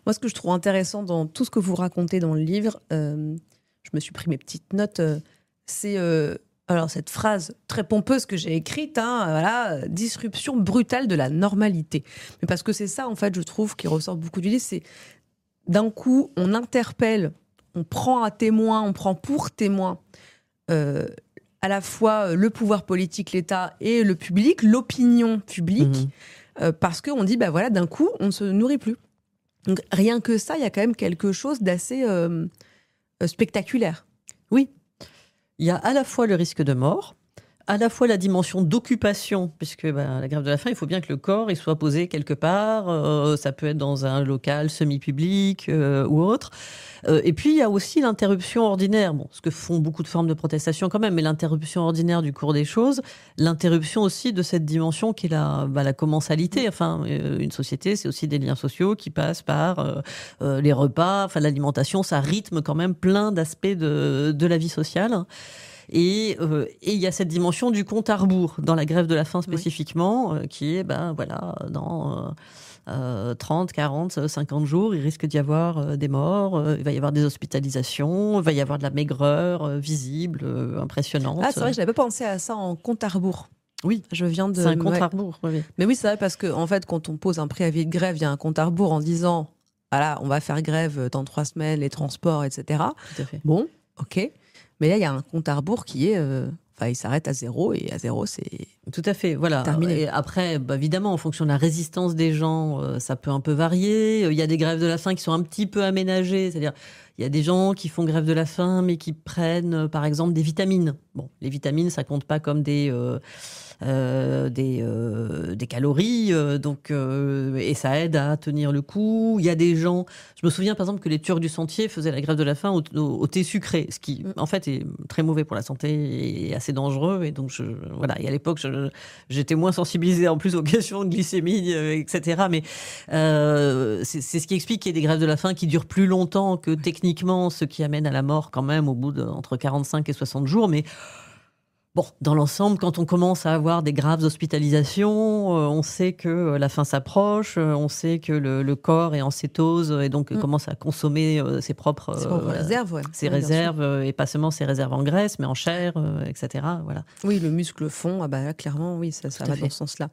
Moi, ce que je trouve intéressant dans tout ce que vous racontez dans le livre, je me suis pris mes petites notes, c'est alors cette phrase très pompeuse que j'ai écrite, voilà, disruption brutale de la normalité. Mais parce que c'est ça, en fait, je trouve, qui ressort beaucoup du livre, c'est d'un coup, on interpelle, on prend à témoin, on prend pour témoin à la fois le pouvoir politique, l'État et le public, l'opinion publique, parce qu'on dit, bah voilà, d'un coup, on ne se nourrit plus. Donc rien que ça, il y a quand même quelque chose d'assez spectaculaire. Oui, il y a à la fois le risque de mort, à la fois la dimension d'occupation, puisque la grève de la faim, il faut bien que le corps il soit posé quelque part, ça peut être dans un local semi-public ou autre. Et puis, il y a aussi l'interruption ordinaire, ce que font beaucoup de formes de protestation quand même, mais l'interruption ordinaire du cours des choses, l'interruption aussi de cette dimension qui est la commensalité. Enfin, une société, c'est aussi des liens sociaux qui passent par les repas, enfin l'alimentation, ça rythme quand même plein d'aspects de la vie sociale. Et il y a cette dimension du compte à rebours dans la grève de la faim spécifiquement, qui est, dans 30, 40, 50 jours, il risque d'y avoir des morts, il va y avoir des hospitalisations, il va y avoir de la maigreur visible, impressionnante. Ah, c'est vrai que je n'avais pas pensé à ça en compte à rebours. Oui, c'est un compte à rebours. Oui. Mais oui, c'est vrai, parce que en fait, quand on pose un préavis de grève, il y a un compte à rebours en disant, voilà, on va faire grève dans 3 semaines, les transports, etc. Tout à fait. Bon, ok. Mais là, il y a un compte à rebours qui est... il s'arrête à 0, et à 0, c'est... Tout à fait, voilà. Terminé. Et après, évidemment, en fonction de la résistance des gens, ça peut un peu varier. Il y a des grèves de la faim qui sont un petit peu aménagées, c'est-à-dire il y a des gens qui font grève de la faim, mais qui prennent, par exemple, des vitamines. Bon, les vitamines, ça compte pas comme des calories, et ça aide à tenir le coup. Il y a des gens, je me souviens par exemple que les Turcs du Sentier faisaient la grève de la faim au thé sucré, ce qui en fait est très mauvais pour la santé et assez dangereux. Et donc et à l'époque j'étais moins sensibilisée en plus aux questions de glycémie, etc. Mais c'est ce qui explique qu'il y ait des grèves de la faim qui durent plus longtemps que techniquement, ce qui amène à la mort quand même au bout entre 45 et 60 jours. Mais bon, dans l'ensemble, quand on commence à avoir des graves hospitalisations, on sait que la fin s'approche, on sait que le corps est en cétose et donc commence à consommer ses propres réserves, ses réserves, et pas seulement ses réserves en graisse, mais en chair, etc. Voilà. Oui, le muscle fond, clairement, oui, ça va dans ce sens-là.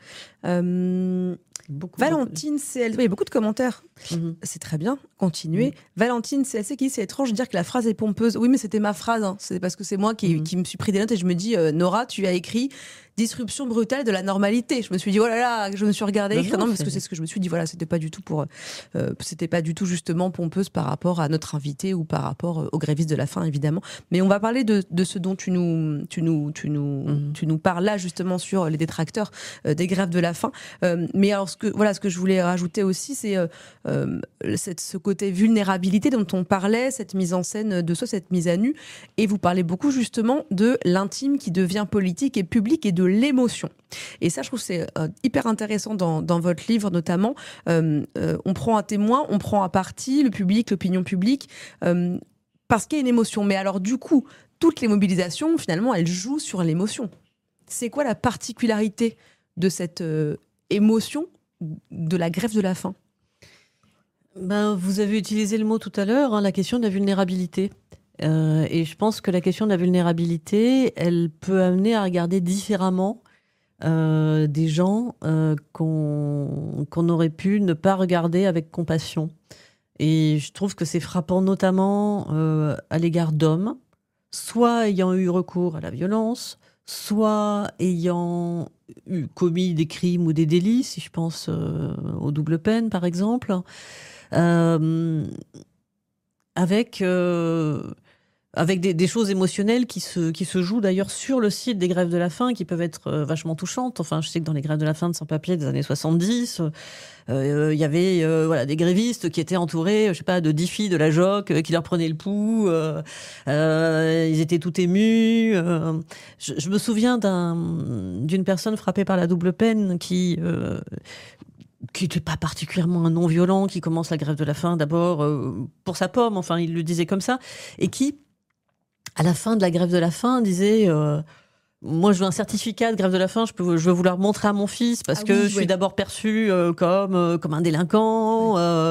Valentine CLC, il y a beaucoup de commentaires. C'est très bien, continuez. Valentine CLC qui dit, c'est étrange de dire que la phrase est pompeuse. Oui, mais c'était ma phrase, c'est parce que c'est moi qui me suis pris des notes et je me dis, Nora, tu as écrit disruption brutale de la normalité. Je me suis dit, oh là là, je me suis regardée écrire. Non, parce que c'est ce que je me suis dit, voilà, c'était pas du tout justement pompeuse par rapport à notre invité ou par rapport aux grévistes de la faim, évidemment. Mais on va parler de ce dont tu nous parles là, justement, sur les détracteurs des grèves de la faim. Mais alors, ce que je voulais rajouter aussi, c'est ce côté vulnérabilité dont on parlait, cette mise en scène de soi, cette mise à nu. Et vous parlez beaucoup, justement, de l'intime qui devient politique et public et de l'émotion. Et ça, je trouve que c'est hyper intéressant dans votre livre, notamment. On prend à témoin, on prend à partie le public, l'opinion publique, parce qu'il y a une émotion. Mais alors, du coup, toutes les mobilisations, finalement, elles jouent sur l'émotion. C'est quoi la particularité de cette émotion de la grève de la faim ? Vous avez utilisé le mot tout à l'heure, la question de la vulnérabilité. Et je pense que la question de la vulnérabilité, elle peut amener à regarder différemment des gens qu'on aurait pu ne pas regarder avec compassion. Et je trouve que c'est frappant notamment à l'égard d'hommes, soit ayant eu recours à la violence, soit ayant commis des crimes ou des délits, si je pense aux doubles peines par exemple, avec des choses émotionnelles qui se jouent d'ailleurs sur le site des grèves de la faim, qui peuvent être vachement touchantes. Enfin, je sais que dans les grèves de la faim de sans-papiers des années 70, il y avait des grévistes qui étaient entourés, de 10 filles de la JOC qui leur prenaient le pouls. Ils étaient tout émus. Je me souviens d'une personne frappée par la double peine qui n'était pas particulièrement un non-violent, qui commence la grève de la faim d'abord pour sa pomme, enfin il le disait comme ça, et qui, à la fin de la grève de la faim, disait moi, je veux un certificat de grève de la faim, je veux vouloir montrer à mon fils parce que je suis d'abord perçu comme un délinquant.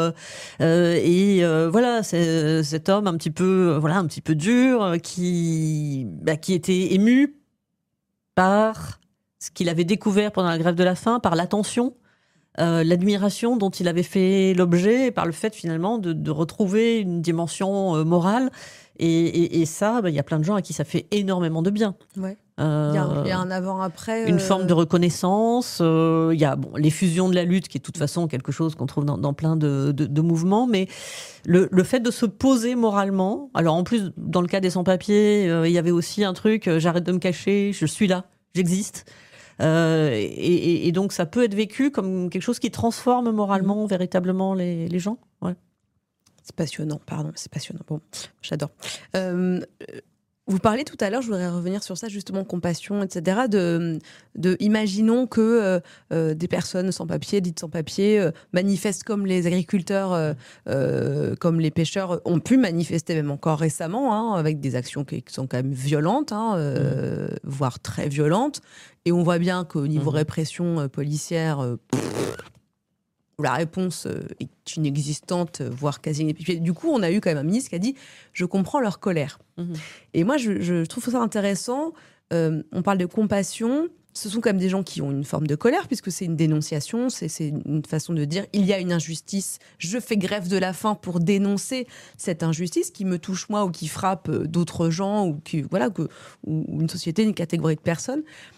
Voilà, c'est cet homme un petit peu dur qui était ému par ce qu'il avait découvert pendant la grève de la faim, par l'attention, l'admiration dont il avait fait l'objet, et par le fait finalement de retrouver une dimension morale. Et ça, il y a plein de gens à qui ça fait énormément de bien. Ouais. Il y a un avant-après. Une forme de reconnaissance. Il y a les fusions de la lutte, qui est de toute façon quelque chose qu'on trouve dans plein de mouvements. Mais le fait de se poser moralement. Alors en plus, dans le cas des sans-papiers, il y avait aussi un truc, j'arrête de me cacher, je suis là, j'existe. Et donc ça peut être vécu comme quelque chose qui transforme moralement véritablement les gens. Ouais. C'est passionnant, c'est passionnant. Bon, j'adore. Vous parlez tout à l'heure, je voudrais revenir sur ça, justement, compassion, etc. Imaginons que des personnes sans papier, dites sans papier, manifestent comme les agriculteurs, comme les pêcheurs ont pu manifester, même encore récemment, avec des actions qui sont quand même violentes, voire très violentes. Et on voit bien qu'au niveau répression policière, la réponse est inexistante, voire quasi inexistante. Du coup, on a eu quand même un ministre qui a dit « je comprends leur colère ». Et moi, je trouve ça intéressant. On parle de compassion. Ce sont quand même des gens qui ont une forme de colère, puisque c'est une dénonciation, c'est une façon de dire « il y a une injustice, je fais grève de la faim pour dénoncer cette injustice qui me touche moi ou qui frappe d'autres gens ou une société, une catégorie de personnes ».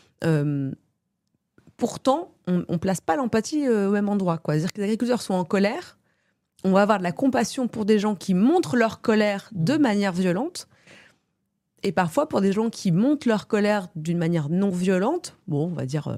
Pourtant, on ne place pas l'empathie au même endroit. C'est-à-dire que les agriculteurs sont en colère, on va avoir de la compassion pour des gens qui montrent leur colère de manière violente, et parfois pour des gens qui montrent leur colère d'une manière non violente, on va dire...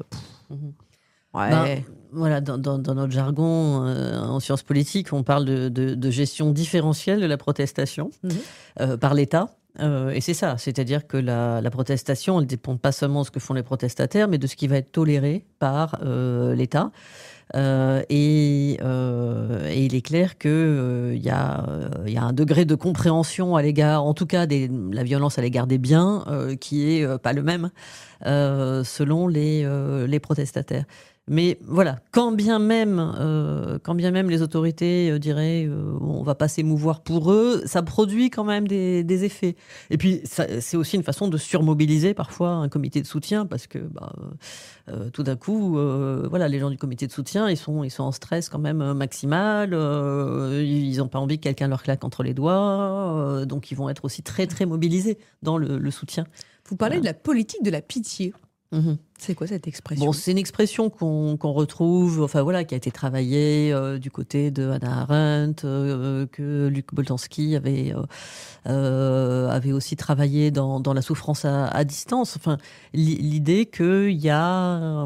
Voilà, dans notre jargon en sciences politiques, on parle de gestion différentielle de la protestation par l'État. Et c'est ça, c'est-à-dire que la protestation, elle ne dépend pas seulement de ce que font les protestataires, mais de ce qui va être toléré par l'État. Et il est clair qu'il y a un degré de compréhension à l'égard, en tout cas la violence à l'égard des biens, qui est pas le même selon les protestataires. Mais voilà, quand bien même les autorités diraient on va pas s'émouvoir pour eux, ça produit quand même des effets. Et puis c'est aussi une façon de surmobiliser parfois un comité de soutien, parce que tout d'un coup, les gens du comité de soutien, ils sont en stress quand même maximal. Ils n'ont pas envie que quelqu'un leur claque entre les doigts, donc ils vont être aussi très très mobilisés dans le soutien. Vous parlez de la politique de la pitié. C'est quoi cette expression ? C'est une expression qu'on retrouve, qui a été travaillée du côté de Hannah Arendt, que Luc Boltanski avait aussi travaillé dans La souffrance à distance. L'idée qu'il y a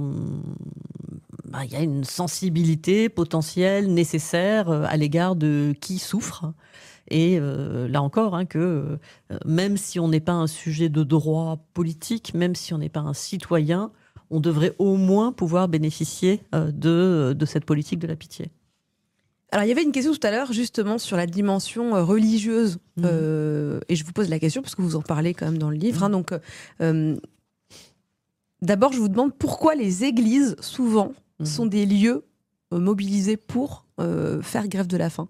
une sensibilité potentielle nécessaire à l'égard de qui souffre. Et là encore, que même si on n'est pas un sujet de droit politique, même si on n'est pas un citoyen, on devrait au moins pouvoir bénéficier de cette politique de la pitié. Alors, il y avait une question tout à l'heure, justement, sur la dimension religieuse. Et je vous pose la question, parce que vous en parlez quand même dans le livre. Donc, d'abord, je vous demande pourquoi les églises, souvent, sont des lieux mobilisés pour faire grève de la faim.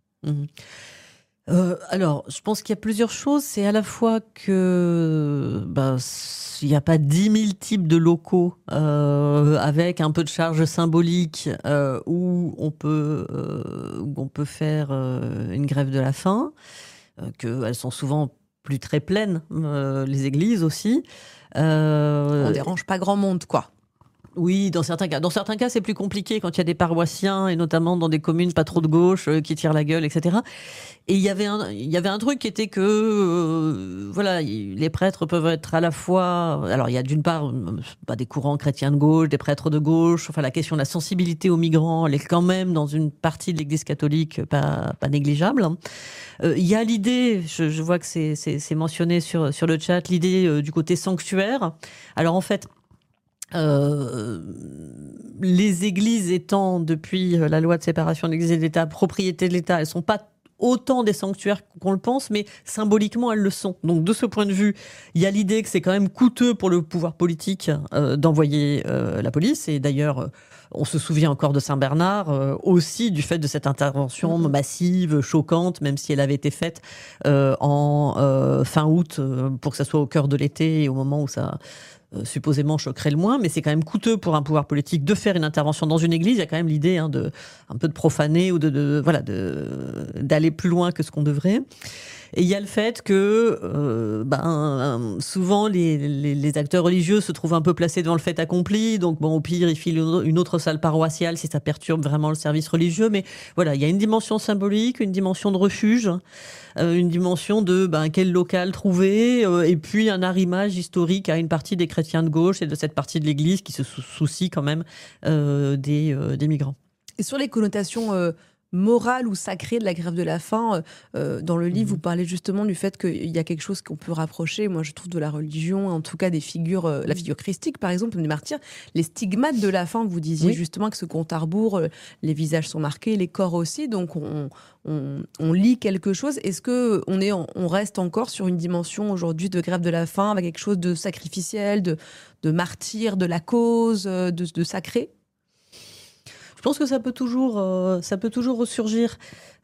Alors, je pense qu'il y a plusieurs choses. C'est à la fois que il n'y a pas 10 000 types de locaux avec un peu de charge symbolique où on peut faire une grève de la faim, qu'elles sont souvent plus très pleines, les églises aussi. On dérange pas grand monde, quoi. Oui, dans certains cas. Dans certains cas, c'est plus compliqué quand il y a des paroissiens, et notamment dans des communes pas trop de gauche, qui tirent la gueule, etc. Et il y avait un truc qui était que, les prêtres peuvent être à la fois... Alors, il y a d'une part des courants chrétiens de gauche, des prêtres de gauche. La question de la sensibilité aux migrants, elle est quand même dans une partie de l'Église catholique pas négligeable. Il y a l'idée, je vois que c'est mentionné sur le chat, l'idée du côté sanctuaire. Alors, en fait... les églises étant, depuis la loi de séparation de l'Église et de l'État, propriété de l'État, elles ne sont pas autant des sanctuaires qu'on le pense, mais symboliquement, elles le sont. Donc, de ce point de vue, il y a l'idée que c'est quand même coûteux pour le pouvoir politique d'envoyer la police. Et d'ailleurs, on se souvient encore de Saint-Bernard, aussi du fait de cette intervention massive, choquante, même si elle avait été faite en fin août, pour que ça soit au cœur de l'été et au moment où ça supposément choquerait le moins, mais c'est quand même coûteux pour un pouvoir politique de faire une intervention dans une église. Il y a quand même l'idée de un peu de profaner ou d'aller plus loin que ce qu'on devrait. Et il y a le fait que souvent les acteurs religieux se trouvent un peu placés devant le fait accompli, donc au pire ils filent une autre salle paroissiale si ça perturbe vraiment le service religieux, mais voilà, il y a une dimension symbolique, une dimension de refuge, une dimension de quel local trouver, et puis un arrimage historique à une partie des chrétiens de gauche et de cette partie de l'Église qui se soucie quand même des migrants. Et sur les connotations morale ou sacrée de la grève de la faim, dans le livre, vous parlez justement du fait qu'il y a quelque chose qu'on peut rapprocher, moi je trouve, de la religion, en tout cas des figures, la figure christique par exemple, des martyrs, les stigmates de la faim. Vous disiez justement que ce compte à rebours, les visages sont marqués, les corps aussi, donc on lit quelque chose. Est-ce que on reste encore sur une dimension aujourd'hui de grève de la faim, avec quelque chose de sacrificiel, de martyr, de la cause, de sacré? Je pense que ça peut toujours ressurgir.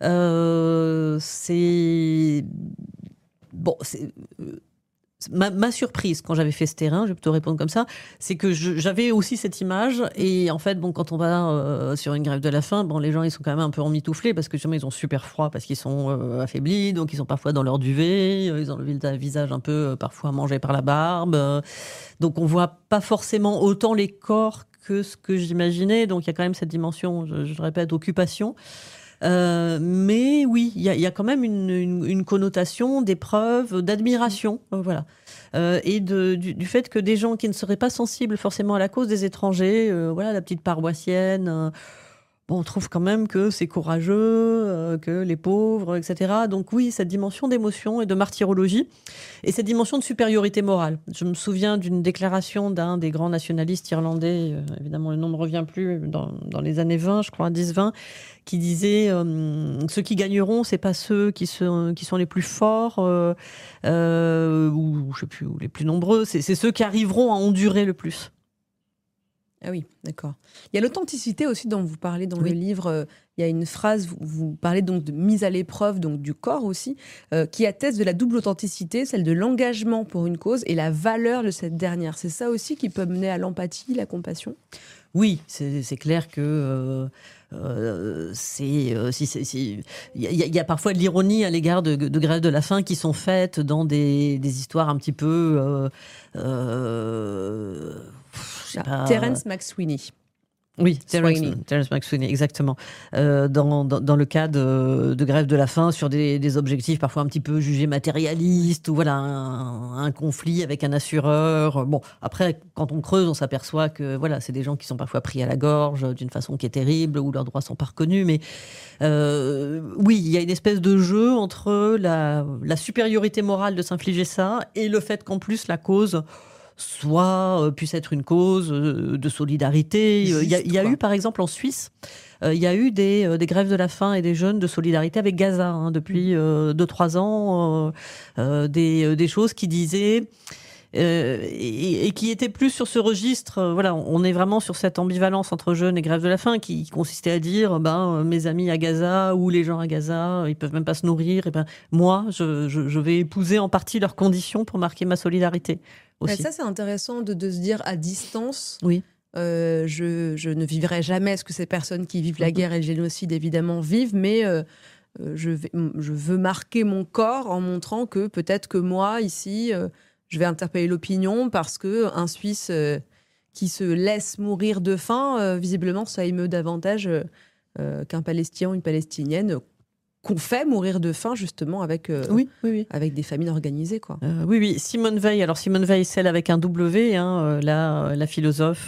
Ma surprise quand j'avais fait ce terrain, je vais plutôt répondre comme ça, c'est que j'avais aussi cette image. Et en fait, quand on va sur une grève de la faim, les gens ils sont quand même un peu emmitouflés parce que justement ils ont super froid parce qu'ils sont affaiblis, donc ils sont parfois dans leur duvet, ils ont le visage un peu parfois mangé par la barbe. Donc on voit pas forcément autant les corps que ce que j'imaginais. Donc il y a quand même cette dimension, je le répète, occupation. Mais oui, il y a quand même une connotation d'épreuve, d'admiration, voilà. Et du fait que des gens qui ne seraient pas sensibles forcément à la cause des étrangers, voilà, la petite paroissienne, on trouve quand même que c'est courageux, que les pauvres, etc. Donc oui, cette dimension d'émotion et de martyrologie, et cette dimension de supériorité morale. Je me souviens d'une déclaration d'un des grands nationalistes irlandais, évidemment le nom ne me revient plus, dans les années 20, je crois, 10-20, qui disait ceux qui gagneront, c'est pas ceux qui sont les plus forts, ou je sais plus, ou les plus nombreux, c'est ceux qui arriveront à endurer le plus. Ah oui, d'accord. Il y a l'authenticité aussi dont vous parlez dans le livre. Il y a une phrase, vous parlez donc de mise à l'épreuve, donc du corps aussi, qui atteste de la double authenticité, celle de l'engagement pour une cause et la valeur de cette dernière. C'est ça aussi qui peut mener à l'empathie, la compassion? Oui, c'est clair que il y a parfois de l'ironie à l'égard de grèves de la faim qui sont faites dans des histoires un petit peu Terence McSweeney. Oui, Terence McSweeney, exactement. Dans le cas de grève de la faim, sur des objectifs parfois un petit peu jugés matérialistes, ou voilà, un conflit avec un assureur. Bon, après, quand on creuse, on s'aperçoit que voilà, c'est des gens qui sont parfois pris à la gorge d'une façon qui est terrible, où leurs droits sont pas reconnus. Mais oui, il y a une espèce de jeu entre la supériorité morale de s'infliger ça et le fait qu'en plus la cause puisse être une cause de solidarité. Il y a eu, par exemple, en Suisse, il y a eu des grèves de la faim et des jeunes de solidarité avec Gaza, depuis 2-3 ans, des choses qui disaient... et qui étaient plus sur ce registre, voilà, on est vraiment sur cette ambivalence entre jeunes et grève de la faim qui consistait à dire mes amis à Gaza ou les gens à Gaza, ils peuvent même pas se nourrir, et moi je vais épouser en partie leurs conditions pour marquer ma solidarité aussi. Ça c'est intéressant de se dire à distance. Oui. Je ne vivrai jamais ce que ces personnes qui vivent la guerre et le génocide évidemment vivent, mais je veux marquer mon corps en montrant que peut-être que moi ici je vais interpeller l'opinion parce qu'un Suisse qui se laisse mourir de faim, visiblement, ça émeut davantage qu'un Palestinien ou une Palestinienne qu'on fait mourir de faim, justement, avec des famines organisées, quoi. Oui. Simone Veil, celle avec un W, la philosophe...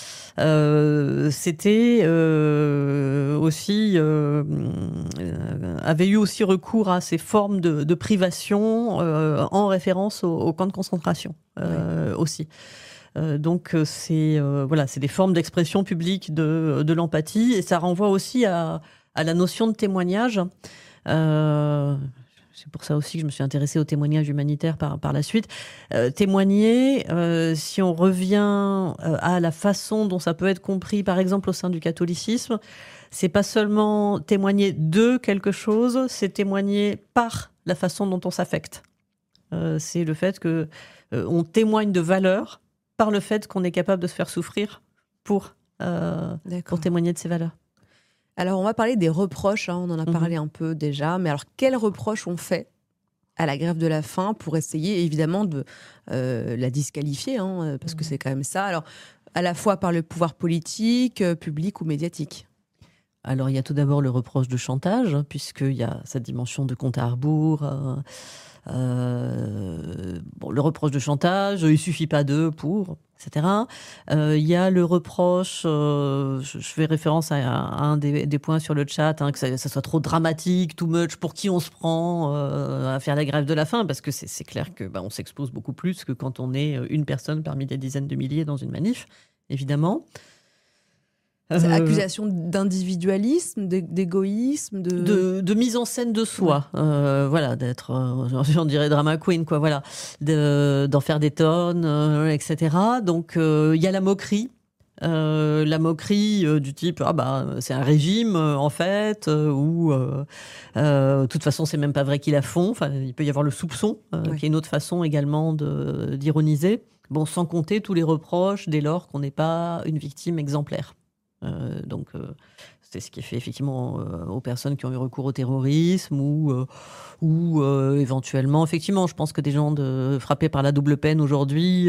c'était aussi avait eu aussi recours à ces formes de privation en référence au camp de concentration aussi. Donc c'est des formes d'expression publique de l'empathie, et ça renvoie aussi à la notion de témoignage. C'est pour ça aussi que je me suis intéressée aux témoignages humanitaires par la suite. Témoigner, si on revient à la façon dont ça peut être compris, par exemple au sein du catholicisme, c'est pas seulement témoigner de quelque chose, c'est témoigner par la façon dont on s'affecte. C'est le fait que on témoigne de valeurs par le fait qu'on est capable de se faire souffrir pour témoigner de ces valeurs. Alors, on va parler des reproches, on en a parlé un peu déjà, mais alors, quels reproches on fait à la grève de la faim pour essayer, évidemment, de la disqualifier, parce que c'est quand même ça, alors, à la fois par le pouvoir politique, public ou médiatique? Alors, il y a tout d'abord le reproche de chantage, puisqu'il y a cette dimension de compte à rebours. Le reproche de chantage, il suffit pas d'eux pour, etc. Il y a le reproche, je fais référence à un des points sur le chat, que ça soit trop dramatique, too much, pour qui on se prend à faire la grève de la faim, parce que c'est clair que on s'expose beaucoup plus que quand on est une personne parmi des dizaines de milliers dans une manif, évidemment. Accusation d'individualisme, d'égoïsme, de mise en scène de soi, voilà, d'être, on dirait drama queen, quoi, voilà, d'en faire des tonnes, etc. Donc il y a la moquerie du type c'est un régime en fait, ou de toute façon c'est même pas vrai qu'ils la font. Enfin, il peut y avoir le soupçon, qui est une autre façon également d'ironiser. Bon, sans compter tous les reproches dès lors qu'on n'est pas une victime exemplaire. C'est ce qui est fait effectivement aux personnes qui ont eu recours au terrorisme ou éventuellement, effectivement, je pense que des gens frappés par la double peine aujourd'hui,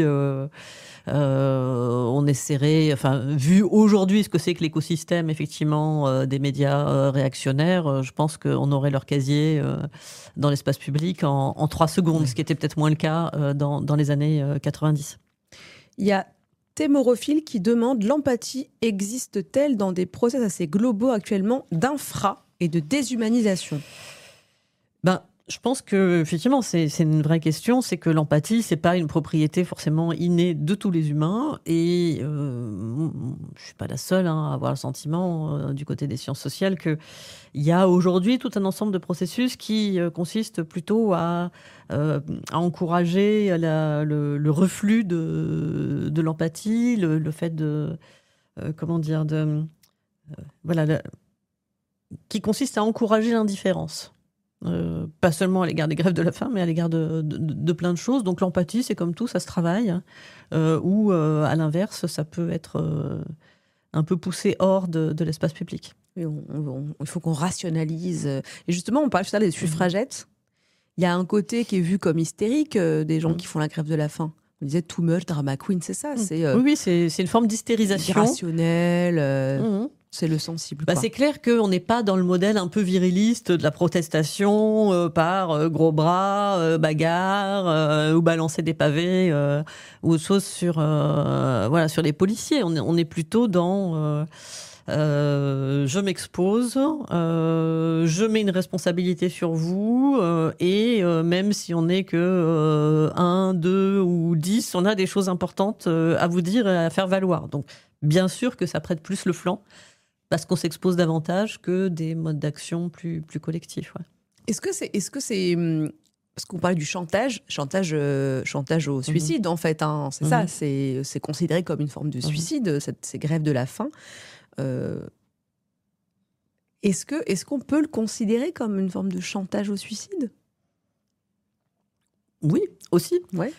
on essaierait, vu aujourd'hui ce que c'est que l'écosystème effectivement des médias réactionnaires, je pense qu'on aurait leur casier dans l'espace public en 3 secondes, ce qui était peut-être moins le cas dans les années 90. Il y a Témorophile qui demande: l'empathie existe-t-elle dans des process assez globaux actuellement d'infra et de déshumanisation? Je pense que effectivement c'est une vraie question. C'est que l'empathie, c'est pas une propriété forcément innée de tous les humains, et je suis pas la seule à avoir le sentiment du côté des sciences sociales que il y a aujourd'hui tout un ensemble de processus qui consistent plutôt à encourager le reflux de l'empathie, le fait de qui consiste à encourager l'indifférence. Pas seulement à l'égard des grèves de la faim, mais à l'égard de plein de choses. Donc l'empathie, c'est comme tout, ça se travaille. Ou à l'inverse, ça peut être un peu poussé hors de l'espace public. Il faut qu'on rationalise. Et justement, on parlait tout à l'heure des suffragettes. Il y a un côté qui est vu comme hystérique des gens qui font la grève de la faim. On disait too much, drama queen, c'est ça. Oui, c'est une forme d'hystérisation. Irrationnelle. C'est le sensible. C'est clair qu'on n'est pas dans le modèle un peu viriliste de la protestation par gros bras, bagarre, ou balancer des pavés ou autre chose sur les policiers. On est plutôt dans je m'expose, je mets une responsabilité sur vous, et même si on n'est que 1, 2 ou 10, on a des choses importantes à vous dire et à faire valoir. Donc bien sûr que ça prête plus le flanc, parce qu'on s'expose davantage que des modes d'action plus collectifs. Ouais. Est-ce que c'est parce qu'on parlait du chantage au suicide, en fait, c'est ça, c'est considéré comme une forme de suicide, ces grèves de la faim. Est-ce qu'on peut le considérer comme une forme de chantage au suicide? Oui, aussi. Ouais.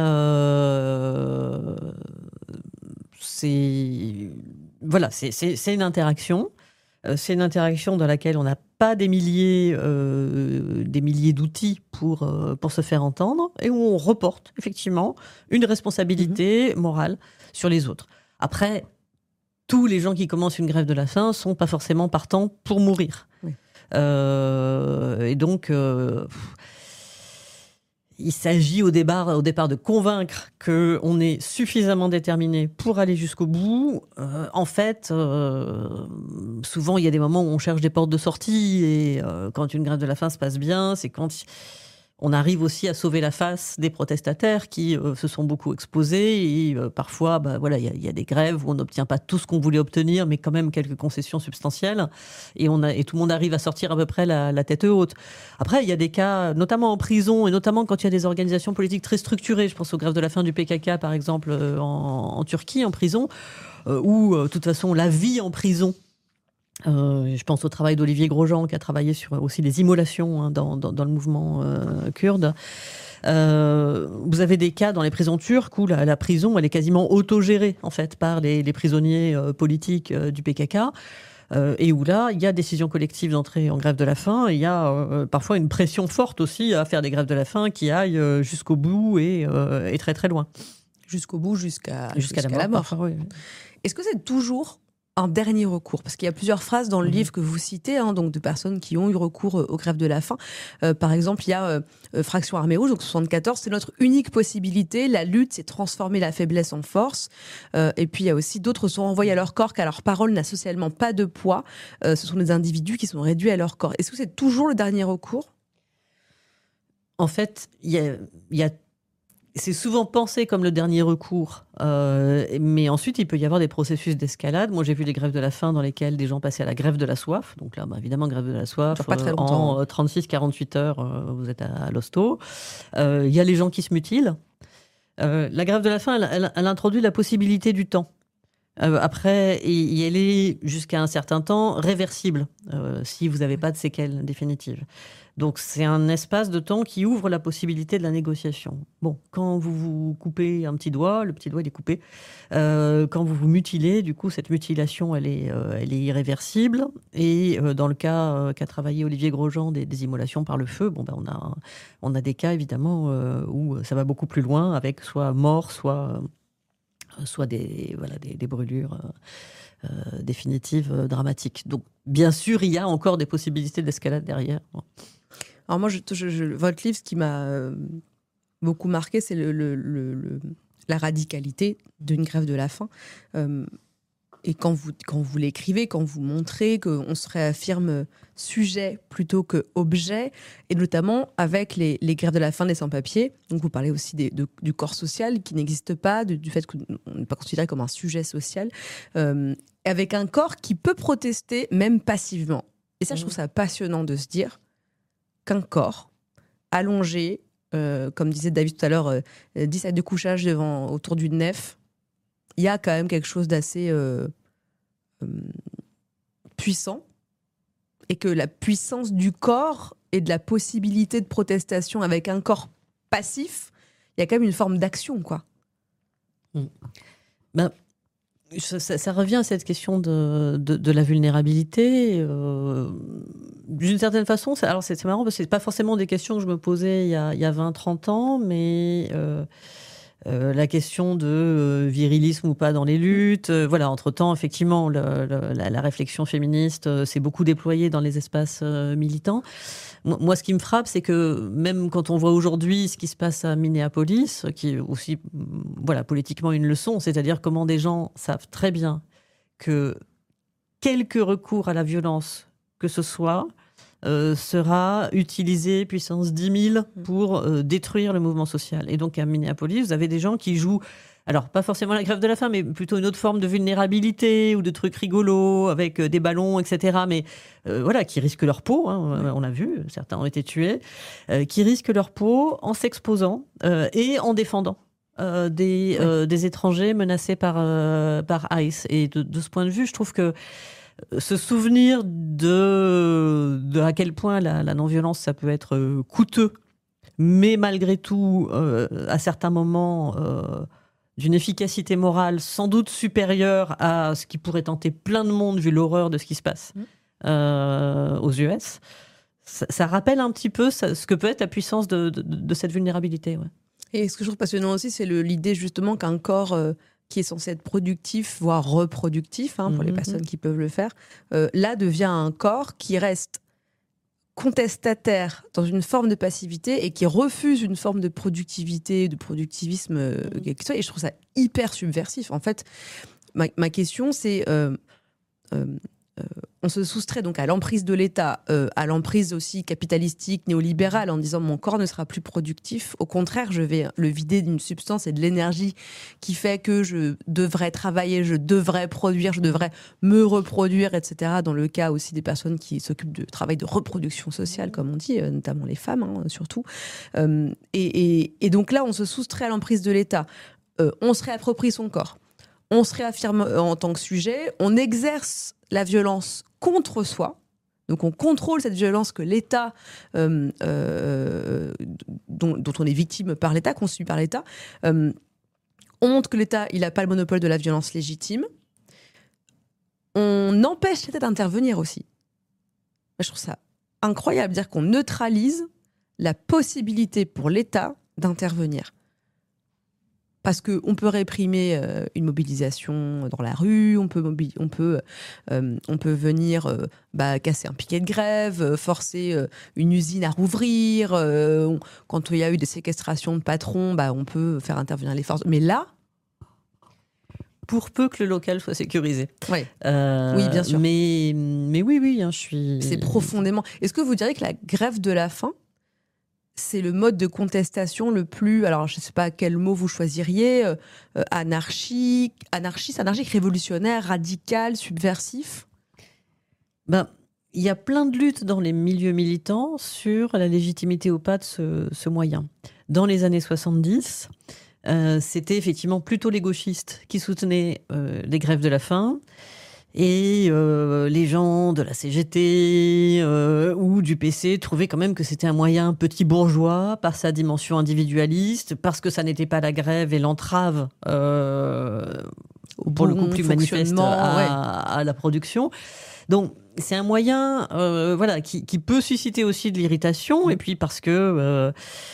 C'est une interaction. C'est une interaction dans laquelle on n'a pas des milliers d'outils pour se faire entendre, et où on reporte effectivement une responsabilité morale sur les autres. Après, tous les gens qui commencent une grève de la faim sont pas forcément partants pour mourir. Oui. Et donc, il s'agit au départ de convaincre qu'on est suffisamment déterminé pour aller jusqu'au bout. En fait, souvent, il y a des moments où on cherche des portes de sortie, et quand une grève de la faim se passe bien, c'est quand On arrive aussi à sauver la face des protestataires qui se sont beaucoup exposés et parfois, il y a des grèves où on n'obtient pas tout ce qu'on voulait obtenir, mais quand même quelques concessions substantielles et tout le monde arrive à sortir à peu près la tête haute. Après, il y a des cas, notamment en prison et notamment quand il y a des organisations politiques très structurées. Je pense aux grèves de la faim du PKK, par exemple, en Turquie, en prison, où, de toute façon, la vie en prison. Je pense au travail d'Olivier Grosjean qui a travaillé sur aussi les immolations dans le mouvement kurde. Vous avez des cas dans les prisons turques où la prison elle est quasiment autogérée en fait par les prisonniers politiques du PKK. Et où là, il y a décision collective d'entrer en grève de la faim. Il y a parfois une pression forte aussi à faire des grèves de la faim qui aillent jusqu'au bout et très très loin. Jusqu'au bout, jusqu'à la mort. Parfois, oui. Est-ce que c'est toujours un dernier recours? Parce qu'il y a plusieurs phrases dans le livre que vous citez, donc de personnes qui ont eu recours aux grèves de la faim. Par exemple, il y a Fraction Armée Rouge, donc 74, c'est notre unique possibilité. La lutte, c'est transformer la faiblesse en force. Et puis, il y a aussi d'autres sont envoyés à leur corps car leur parole n'a socialement pas de poids. Ce sont des individus qui sont réduits à leur corps. Est-ce que c'est toujours le dernier recours? En fait, c'est souvent pensé comme le dernier recours, mais ensuite il peut y avoir des processus d'escalade. Moi j'ai vu des grèves de la faim dans lesquelles des gens passaient à la grève de la soif. Donc là, évidemment, grève de la soif, pas très longtemps. en 36-48 heures, vous êtes à l'hosto. Il y a les gens qui se mutilent. La grève de la faim, elle introduit la possibilité du temps. Après, et elle est jusqu'à un certain temps réversible si vous n'avez pas de séquelles définitives. Donc c'est un espace de temps qui ouvre la possibilité de la négociation. Bon, quand vous vous coupez un petit doigt, le petit doigt il est coupé. Quand vous vous mutilez, du coup cette mutilation elle est irréversible. Et dans le cas qu'a travaillé Olivier Grosjean des immolations par le feu, on a des cas évidemment où ça va beaucoup plus loin avec soit mort, soit des brûlures définitives, dramatiques. Donc, bien sûr, il y a encore des possibilités d'escalade derrière. Alors moi, votre livre, ce qui m'a beaucoup marqué, c'est la radicalité d'une grève de la faim. Et quand vous l'écrivez, quand vous montrez qu'on se réaffirme sujet plutôt que objet, et notamment avec les grèves de la faim des sans-papiers, donc vous parlez aussi du corps social qui n'existe pas, du fait qu'on n'est pas considéré comme un sujet social, avec un corps qui peut protester même passivement. Et ça, je trouve ça passionnant de se dire qu'un corps allongé, comme disait David tout à l'heure, 10 salles de couchage autour d'une nef, il y a quand même quelque chose d'assez puissant, et que la puissance du corps et de la possibilité de protestation avec un corps passif, il y a quand même une forme d'action, quoi. Ça revient à cette question de la vulnérabilité. D'une certaine façon, c'est marrant parce que c'est pas forcément des questions que je me posais il y a 20-30 ans, mais la question de virilisme ou pas dans les luttes. Entre-temps, effectivement, la réflexion féministe s'est beaucoup déployée dans les espaces militants. Moi, ce qui me frappe, c'est que même quand on voit aujourd'hui ce qui se passe à Minneapolis, qui est aussi politiquement une leçon, c'est-à-dire comment des gens savent très bien que quelque recours à la violence que ce soit sera utilisé puissance 10 000 pour détruire le mouvement social. Et donc à Minneapolis, vous avez des gens qui jouent, alors pas forcément la grève de la faim, mais plutôt une autre forme de vulnérabilité ou de trucs rigolos avec des ballons, etc. Mais qui risquent leur peau, on l'a vu, certains ont été tués, qui risquent leur peau en s'exposant et en défendant des étrangers menacés par ICE. Et de ce point de vue, je trouve que ce souvenir de à quel point la non-violence, ça peut être coûteux, mais malgré tout, à certains moments, d'une efficacité morale sans doute supérieure à ce qui pourrait tenter plein de monde vu l'horreur de ce qui se passe aux US, ça rappelle un petit peu ce que peut être la puissance de cette vulnérabilité. Ouais. Et ce que je trouve passionnant aussi, c'est l'idée justement qu'un corps qui est censé être productif, voire reproductif, pour les personnes qui peuvent le faire, là devient un corps qui reste contestataire dans une forme de passivité et qui refuse une forme de productivité, de productivisme, et je trouve ça hyper subversif. En fait, ma question, c'est on on se soustrait donc à l'emprise de l'État, à l'emprise aussi capitalistique, néolibérale, en disant mon corps ne sera plus productif. Au contraire, je vais le vider d'une substance et de l'énergie qui fait que je devrais travailler, je devrais produire, je devrais me reproduire, etc. Dans le cas aussi des personnes qui s'occupent de travail de reproduction sociale, comme on dit, notamment les femmes, surtout. Et donc là, on se soustrait à l'emprise de l'État. On se réapproprie son corps. On se réaffirme en tant que sujet. On exerce la violence contre soi. Donc on contrôle cette violence que l'État, dont on est victime par l'État, qu'on subit par l'État. On montre que l'État, il n'a pas le monopole de la violence légitime. On empêche l'État d'intervenir aussi. Je trouve ça incroyable, dire qu'on neutralise la possibilité pour l'État d'intervenir. Parce qu'on peut réprimer une mobilisation dans la rue, on peut venir casser un piquet de grève, forcer une usine à rouvrir. Quand il y a eu des séquestrations de patrons, on peut faire intervenir les forces. Mais là, pour peu que le local soit sécurisé. Oui, bien sûr. Mais oui, je suis... C'est profondément... Est-ce que vous diriez que la grève de la faim, c'est le mode de contestation le plus... Alors, je ne sais pas quel mot vous choisiriez. Anarchique, révolutionnaire, radical, subversif. Il y a plein de luttes dans les milieux militants sur la légitimité ou pas de ce moyen. Dans les années 70... c'était effectivement plutôt les gauchistes qui soutenaient les grèves de la faim et les gens de la CGT ou du PC trouvaient quand même que c'était un moyen petit bourgeois par sa dimension individualiste, parce que ça n'était pas la grève et l'entrave pour le coup plus manifeste à la production. Donc c'est un moyen qui peut susciter aussi de l'irritation, et puis parce que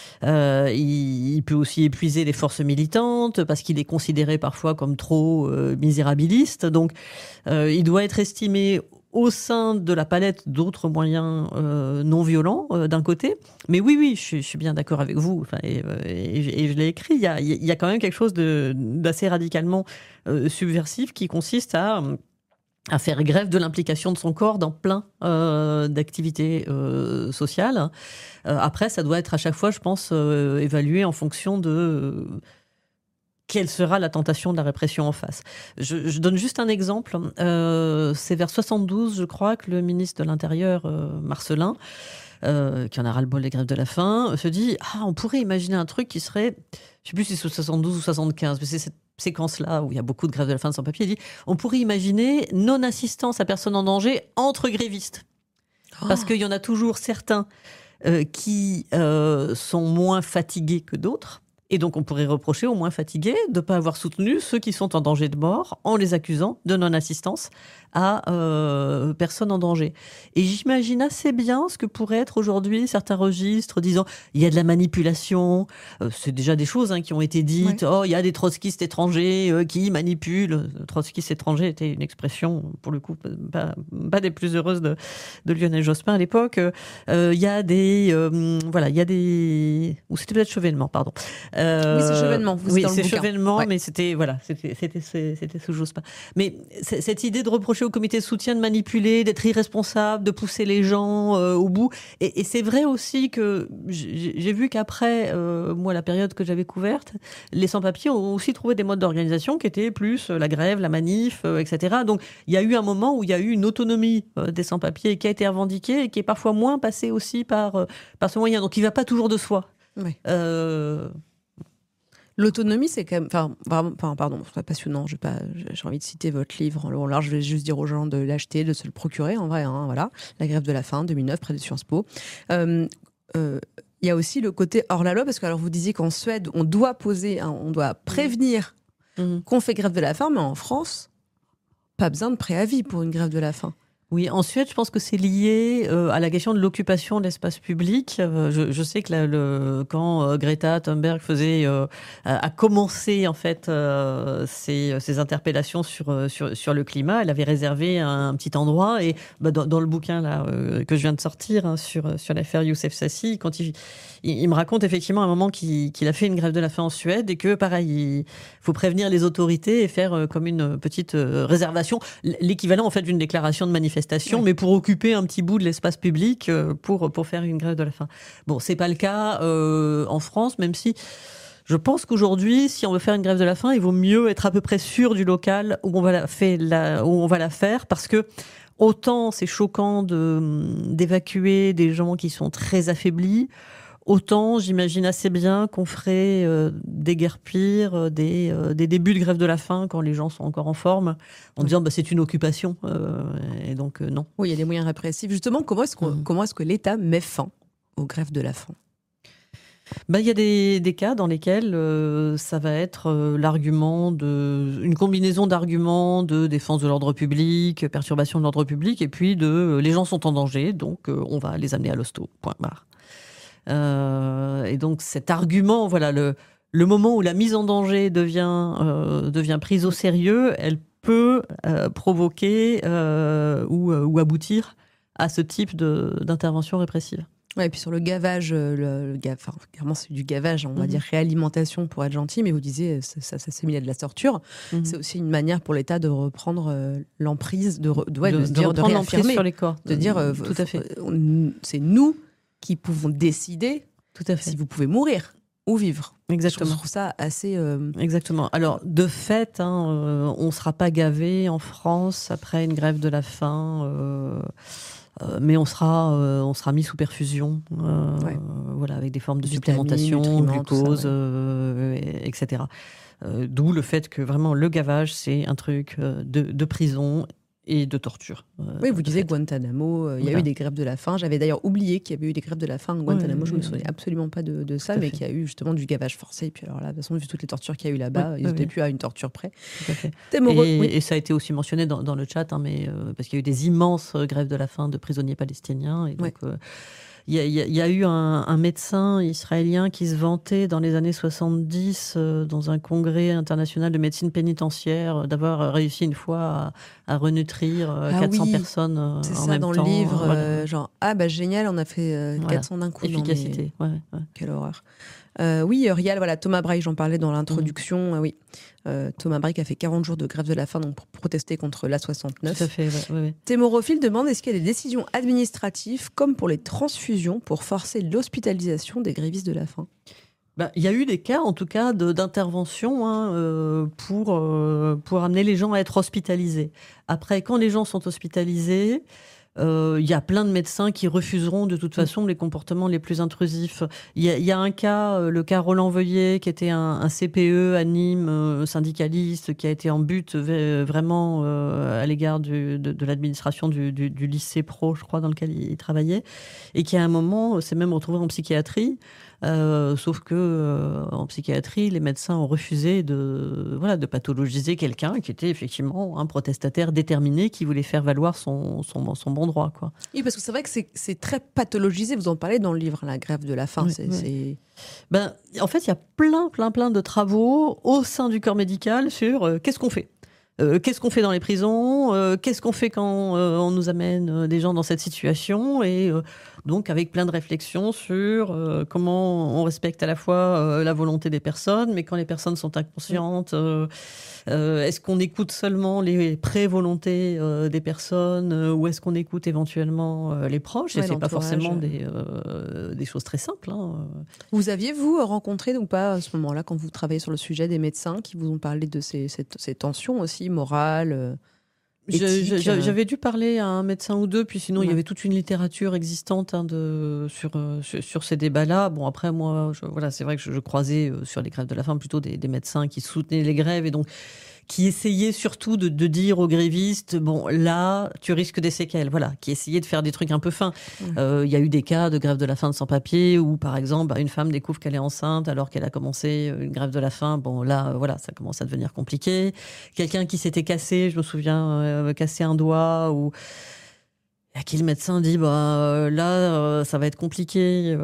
il peut aussi épuiser les forces militantes, parce qu'il est considéré parfois comme trop misérabiliste. Donc il doit être estimé au sein de la palette d'autres moyens non violents d'un côté. Mais oui, je suis bien d'accord avec vous. Et je l'ai écrit. Il y a quand même quelque chose d'assez radicalement subversif qui consiste à faire grève de l'implication de son corps dans plein d'activités sociales. Après, ça doit être à chaque fois, je pense, évalué en fonction de quelle sera la tentation de la répression en face. Je donne juste un exemple. C'est vers 72, je crois, que le ministre de l'Intérieur, Marcellin, qui en a ras-le-bol des grèves de la faim, se dit « on pourrait imaginer un truc qui serait... » Je ne sais plus si c'est 72 ou 75, mais c'est cette séquence-là où il y a beaucoup de grèves de la faim de sans-papiers. Il dit « On pourrait imaginer non-assistance à personne en danger entre grévistes. » Parce qu'il y en a toujours certains qui sont moins fatigués que d'autres. Et donc, on pourrait reprocher aux moins fatigués de ne pas avoir soutenu ceux qui sont en danger de mort en les accusant de non-assistance à personnes en danger. Et j'imagine assez bien ce que pourraient être aujourd'hui certains registres disant il y a de la manipulation. C'est déjà des choses qui ont été dites. Ouais. Il y a des trotskistes étrangers qui manipulent. Trotskiste étranger était une expression, pour le coup, pas des plus heureuses de Lionel Jospin à l'époque. Il y a des... il y a des... Ou c'était peut-être Chevènement, pardon. Oui, c'est Chevènement. Oui, c'est Chevènement, mais c'était sous Jospin. Mais cette idée de reprocher au comité de soutien de manipuler, d'être irresponsable, de pousser les gens au bout. Et c'est vrai aussi que j'ai vu qu'après, moi, la période que j'avais couverte, les sans-papiers ont aussi trouvé des modes d'organisation qui étaient plus la grève, la manif, etc. Donc, il y a eu un moment où il y a eu une autonomie des sans-papiers qui a été revendiquée et qui est parfois moins passée aussi par ce moyen. Donc, il ne va pas toujours de soi. Oui. L'autonomie, c'est quand même... pardon, c'est passionnant. J'ai envie de citer votre livre en long, en large. Je vais juste dire aux gens de l'acheter, de se le procurer, en vrai. Voilà. La grève de la faim, 2009, près de Sciences Po. Il y a aussi le côté hors la loi, parce que alors vous disiez qu'en Suède, on doit on doit prévenir qu'on fait grève de la faim, mais en France, pas besoin de préavis pour une grève de la faim. Oui, en Suède, je pense que c'est lié à la question de l'occupation de l'espace public. Je sais que quand Greta Thunberg a commencé en fait ses interpellations sur le climat, elle avait réservé un petit endroit, et dans le bouquin là que je viens de sortir sur l'affaire Youssef Sassi, quand il me raconte effectivement à un moment qu'il a fait une grève de la faim en Suède, et que pareil, il faut prévenir les autorités et faire comme une petite réservation, l'équivalent en fait d'une déclaration de manifestation manifestation, mais pour occuper un petit bout de l'espace public pour faire une grève de la faim. Bon, c'est pas le cas en France, même si je pense qu'aujourd'hui, si on veut faire une grève de la faim, il vaut mieux être à peu près sûr du local où on va la faire, parce que autant c'est choquant d'évacuer des gens qui sont très affaiblis, autant j'imagine assez bien qu'on ferait déguerpir des débuts de grève de la faim quand les gens sont encore en forme, en disant c'est une occupation. Et donc non. Oui, il y a des moyens répressifs. Justement, comment est-ce que l'État met fin aux grèves de la faim ? Il y a des cas dans lesquels ça va être une combinaison d'arguments de défense de l'ordre public, perturbation de l'ordre public, et puis les gens sont en danger, donc on va les amener à l'hosto, point barre. Et donc cet argument, voilà, le moment où la mise en danger devient prise au sérieux, elle peut provoquer ou aboutir à ce type d'intervention répressive. Ouais, et puis sur le gavage, clairement c'est du gavage, on va dire réalimentation pour être gentil, mais vous disiez ça s'assimile à de la torture. C'est aussi une manière pour l'État de reprendre l'emprise, de réaffirmer sur les corps, de dire tout à fait. C'est nous qui pouvons décider tout à fait. Si vous pouvez mourir ou vivre. Exactement. Je trouve ça assez... Exactement. Alors, de fait, on ne sera pas gavé en France après une grève de la faim, mais on sera mis sous perfusion, voilà, avec des formes de supplémentation, glucose, etc. D'où le fait que vraiment le gavage, c'est un truc de prison et de torture. Oui, vous disiez Guantanamo, il y a eu des grèves de la faim. J'avais d'ailleurs oublié qu'il y avait eu des grèves de la faim à Guantanamo. Je ne me souvenais absolument pas de ça, mais qu'il y a eu justement du gavage forcé. Et puis alors là, de toute façon, vu toutes les tortures qu'il y a eu là-bas, ils n'étaient plus à une torture près. Tout à fait. Et ça a été aussi mentionné dans le chat, mais parce qu'il y a eu des immenses grèves de la faim de prisonniers palestiniens. Et donc, il y a eu un médecin israélien qui se vantait dans les années 70 dans un congrès international de médecine pénitentiaire d'avoir réussi une fois à renutrir 400 personnes en même temps. C'est ça dans le livre, genre génial, on a fait 400 d'un coup. Efficacité. Quelle horreur. Oui, Rial, voilà, Thomas Braille, j'en parlais dans l'introduction. Oui, Thomas Braille qui a fait 40 jours de grève de la faim donc pour protester contre l'A69. Tout à fait, ouais. Témorophile demande est-ce qu'il y a des décisions administratives, comme pour les transfusions, pour forcer l'hospitalisation des grévistes de la faim ? Il y a eu des cas, en tout cas, d'intervention pour amener les gens à être hospitalisés. Après, quand les gens sont hospitalisés, il y a plein de médecins qui refuseront de toute façon les comportements les plus intrusifs. Il y a un cas, le cas Roland Veuillet, qui était un CPE à Nîmes, syndicaliste, qui a été en but vraiment à l'égard de l'administration du lycée pro, je crois, dans lequel il travaillait, et qui à un moment s'est même retrouvé en psychiatrie. Sauf que en psychiatrie, les médecins ont refusé de pathologiser quelqu'un qui était effectivement un protestataire déterminé qui voulait faire valoir son bon droit, quoi. Oui, parce que c'est vrai que c'est très pathologisé. Vous en parlez dans le livre, la grève de la faim. En fait, il y a plein de travaux au sein du corps médical sur qu'est-ce qu'on fait. Qu'est-ce qu'on fait dans les prisons ? Qu'est-ce qu'on fait quand on nous amène des gens dans cette situation ? Et donc avec plein de réflexions sur comment on respecte à la fois la volonté des personnes, mais quand les personnes sont inconscientes, est-ce qu'on écoute seulement les pré-volontés des personnes ou est-ce qu'on écoute éventuellement les proches ? Et c'est pas forcément des choses très simples. Vous aviez, vous, rencontré ou pas à ce moment-là, quand vous travaillez sur le sujet, des médecins qui vous ont parlé de ces tensions aussi morales, éthiques ? J'avais dû parler à un médecin ou deux, puis sinon il y avait toute une littérature existante sur ces débats-là. Bon, après, moi, c'est vrai que je croisais sur les grèves de la faim plutôt des médecins qui soutenaient les grèves et donc qui essayaient surtout de dire aux grévistes, bon, là, tu risques des séquelles, voilà, qui essayaient de faire des trucs un peu fins. Il y a eu des cas de grève de la faim de sans-papiers où, par exemple, une femme découvre qu'elle est enceinte alors qu'elle a commencé une grève de la faim. Bon, là, ça commence à devenir compliqué. Quelqu'un qui s'était cassé, je me souviens, cassé un doigt ou à qui le médecin dit là ça va être compliqué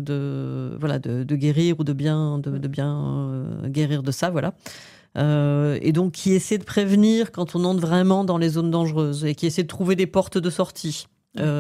de guérir ou de bien guérir de ça, voilà. Et donc qui essaie de prévenir quand on entre vraiment dans les zones dangereuses et qui essaie de trouver des portes de sortie.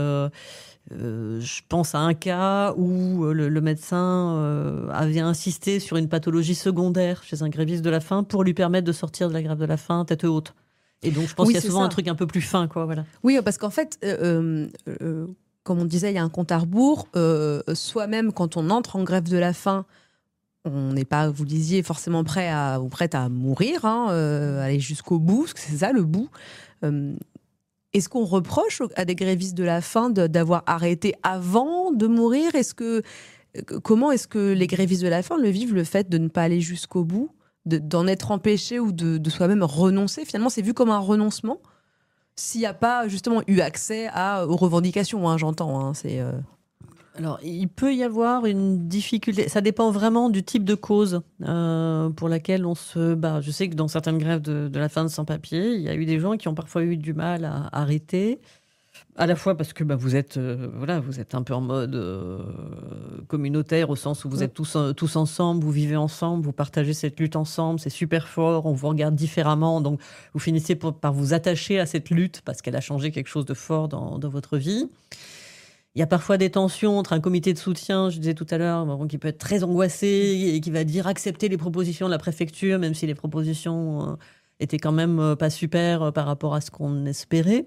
Je pense à un cas où le médecin avait insisté sur une pathologie secondaire chez un gréviste de la faim pour lui permettre de sortir de la grève de la faim tête haute. Et donc, je pense qu'il y a souvent un truc un peu plus fin, quoi. Voilà. Oui, parce qu'en fait, comme on disait, il y a un compte à rebours. Soi-même, quand on entre en grève de la faim, on n'est pas, vous le disiez, forcément prête à mourir, aller jusqu'au bout, parce que c'est ça le bout. Est-ce qu'on reproche à des grévistes de la faim d'avoir arrêté avant de mourir ? Comment est-ce que les grévistes de la faim le vivent, le fait de ne pas aller jusqu'au bout, d'en être empêché ou de soi-même renoncer ? Finalement, c'est vu comme un renoncement s'il n'y a pas justement eu accès aux revendications, j'entends. Alors, il peut y avoir une difficulté. Ça dépend vraiment du type de cause pour laquelle on se bat. Je sais que dans certaines grèves de la faim de sans-papiers, il y a eu des gens qui ont parfois eu du mal à arrêter. À la fois parce que vous êtes un peu en mode communautaire, au sens où vous êtes tous ensemble, vous vivez ensemble, vous partagez cette lutte ensemble, c'est super fort, on vous regarde différemment, donc vous finissez par vous attacher à cette lutte parce qu'elle a changé quelque chose de fort dans votre vie. Il y a parfois des tensions entre un comité de soutien, je disais tout à l'heure, qui peut être très angoissé et qui va dire accepter les propositions de la préfecture, même si les propositions étaient quand même pas super par rapport à ce qu'on espérait.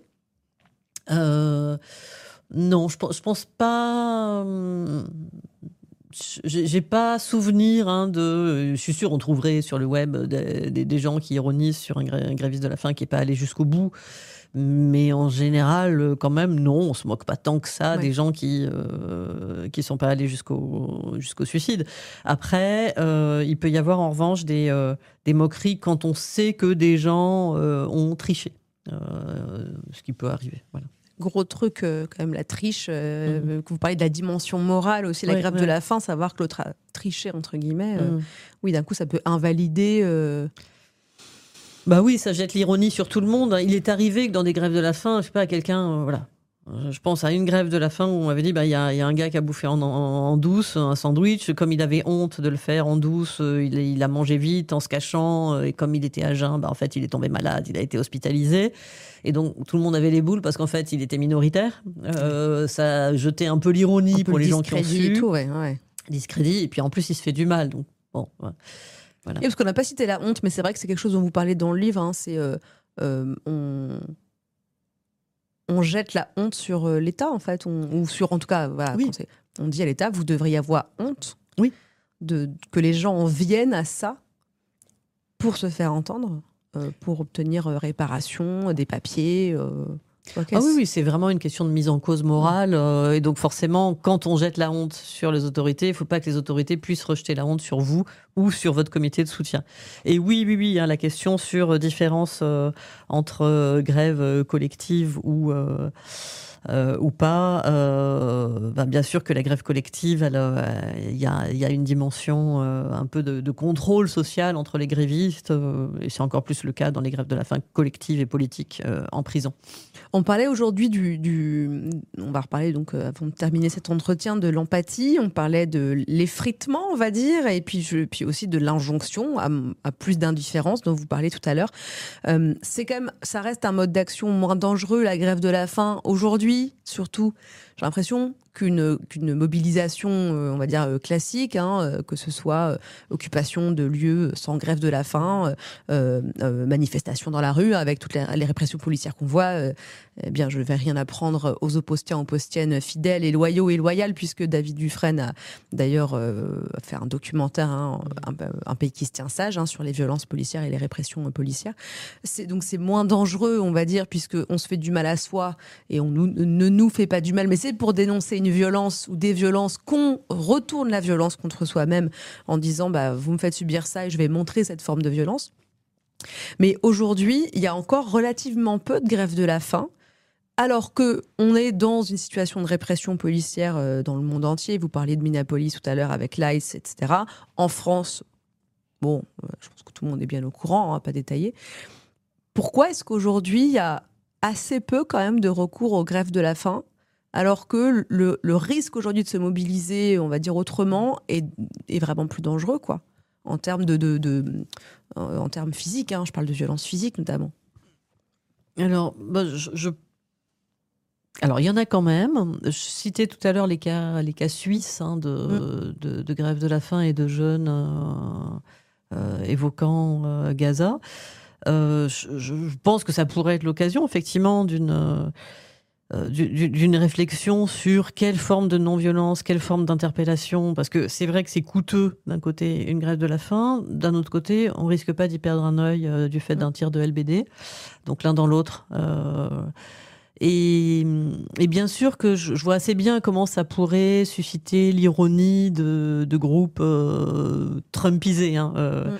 Non, je pense pas. J'ai pas souvenir je suis sûre, on trouverait sur le web des gens qui ironisent sur un gréviste de la faim qui n'est pas allé jusqu'au bout. Mais en général, quand même, non, on se moque pas tant que ça des gens qui sont pas allés jusqu'au suicide. Après, il peut y avoir en revanche des moqueries quand on sait que des gens ont triché, ce qui peut arriver. Voilà. Gros truc, quand même, la triche. Que vous parlez de la dimension morale aussi, la grève de la faim, savoir que l'autre a triché, entre guillemets. Oui, d'un coup, ça peut invalider. Bah oui, ça jette l'ironie sur tout le monde. Il est arrivé que dans des grèves de la faim, je sais pas, quelqu'un, voilà. Je pense à une grève de la faim où on m'avait dit, il y a un gars qui a bouffé en douce un sandwich. Comme il avait honte de le faire en douce, il a mangé vite en se cachant. Et comme il était à jeun, en fait, il est tombé malade, il a été hospitalisé. Et donc, tout le monde avait les boules parce qu'en fait, il était minoritaire. Ça a jeté un peu l'ironie pour les gens qui ont su. Et tout, discrédit. Et puis, en plus, il se fait du mal. Donc, bon, voilà. Et parce qu'on n'a pas cité la honte, mais c'est vrai que c'est quelque chose dont vous parlez dans le livre. C'est on jette la honte sur l'État, en fait, ou sur, en tout cas, voilà, oui. On dit à l'État, vous devriez avoir honte, oui, que les gens en viennent à ça pour se faire entendre, pour obtenir réparation, des papiers. Oui, c'est vraiment une question de mise en cause morale. Et donc forcément, quand on jette la honte sur les autorités, il ne faut pas que les autorités puissent rejeter la honte sur vous ou sur votre comité de soutien. Et oui, la question sur différence entre grève collective ou pas, bien sûr que la grève collective, il y a une dimension un peu de contrôle social entre les grévistes, et c'est encore plus le cas dans les grèves de la faim collectives et politiques en prison. On parlait aujourd'hui on va reparler donc avant de terminer cet entretien de l'empathie, on parlait de l'effritement, on va dire, et puis aussi de l'injonction à plus d'indifférence dont vous parlez tout à l'heure. C'est quand même, ça reste un mode d'action moins dangereux, la grève de la faim aujourd'hui, surtout. J'ai l'impression qu'une mobilisation, on va dire, classique, que ce soit occupation de lieux sans grève de la faim, manifestation dans la rue avec toutes les répressions policières qu'on voit, je ne vais rien apprendre aux oppostiens, oppostiennes fidèles et loyaux et loyales, puisque David Dufresne a d'ailleurs fait un documentaire, un pays qui se tient sage, sur les violences policières et les répressions policières. Donc c'est moins dangereux, on va dire, puisqu'on se fait du mal à soi et on ne nous fait pas du mal, mais c'est pour dénoncer une violence ou des violences qu'on retourne la violence contre soi-même en disant vous me faites subir ça et je vais montrer cette forme de violence. Mais aujourd'hui, il y a encore relativement peu de grèves de la faim, alors qu'on est dans une situation de répression policière dans le monde entier. Vous parliez de Minneapolis tout à l'heure avec l'ICE, etc. En France, je pense que tout le monde est bien au courant, pas détaillé. Pourquoi est-ce qu'aujourd'hui, il y a assez peu quand même de recours aux grèves de la faim, alors que le risque aujourd'hui de se mobiliser, on va dire autrement, est vraiment plus dangereux, quoi, en termes en termes physiques, je parle de violence physique notamment. Alors, il y en a quand même. Je citais tout à l'heure les cas suisses de grève de la faim et de jeunes évoquant Gaza. Je pense que ça pourrait être l'occasion, effectivement, d'une réflexion sur quelle forme de non-violence, quelle forme d'interpellation, parce que c'est vrai que c'est coûteux d'un côté une grève de la faim, d'un autre côté on risque pas d'y perdre un œil du fait d'un tir de LBD, donc l'un dans l'autre. Et bien sûr que je vois assez bien comment ça pourrait susciter l'ironie de groupes trumpisés, hein,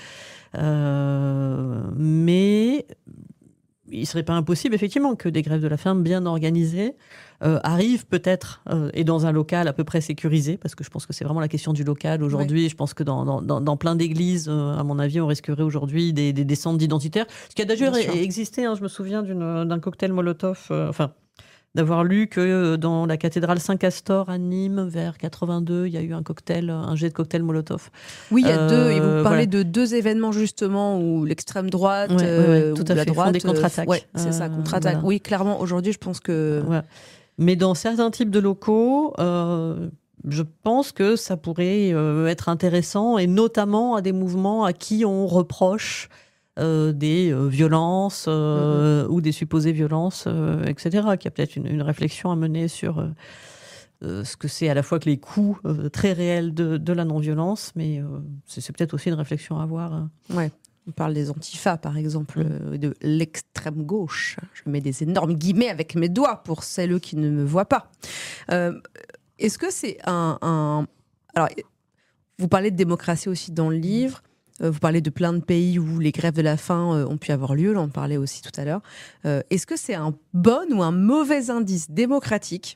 mais il serait pas impossible, effectivement, que des grèves de la faim bien organisées arrivent peut-être et dans un local à peu près sécurisé, parce que je pense que c'est vraiment la question du local aujourd'hui. Je pense que dans plein d'églises, à mon avis, on risquerait aujourd'hui des centres d'identitaires. Ce qui a d'ailleurs existé, hein, je me souviens d'un cocktail Molotov, d'avoir lu que dans la cathédrale Saint-Castor à Nîmes, vers 82, il y a eu un jet de cocktail Molotov. Oui, il y a deux. Et vous parlez de deux événements justement où l'extrême droite, tout à la fait, droite, font des contre-attaques. C'est ça, contre-attaque. Voilà. Oui, clairement, aujourd'hui, je pense que. Ouais. Mais dans certains types de locaux, je pense que ça pourrait être intéressant, et notamment à des mouvements à qui on reproche des violences ou des supposées violences, etc. Qu'il y a peut-être une réflexion à mener sur ce que c'est à la fois que les coûts très réels de la non-violence, mais c'est peut-être aussi une réflexion à avoir. Ouais. On parle des antifas, par exemple, de l'extrême gauche. Je mets des énormes guillemets avec mes doigts pour celles qui ne me voient pas. Est-ce que c'est Alors, vous parlez de démocratie aussi dans le livre. Vous parlez de plein de pays où les grèves de la faim ont pu avoir lieu. Là, on en parlait aussi tout à l'heure. Est-ce que c'est un bon ou un mauvais indice démocratique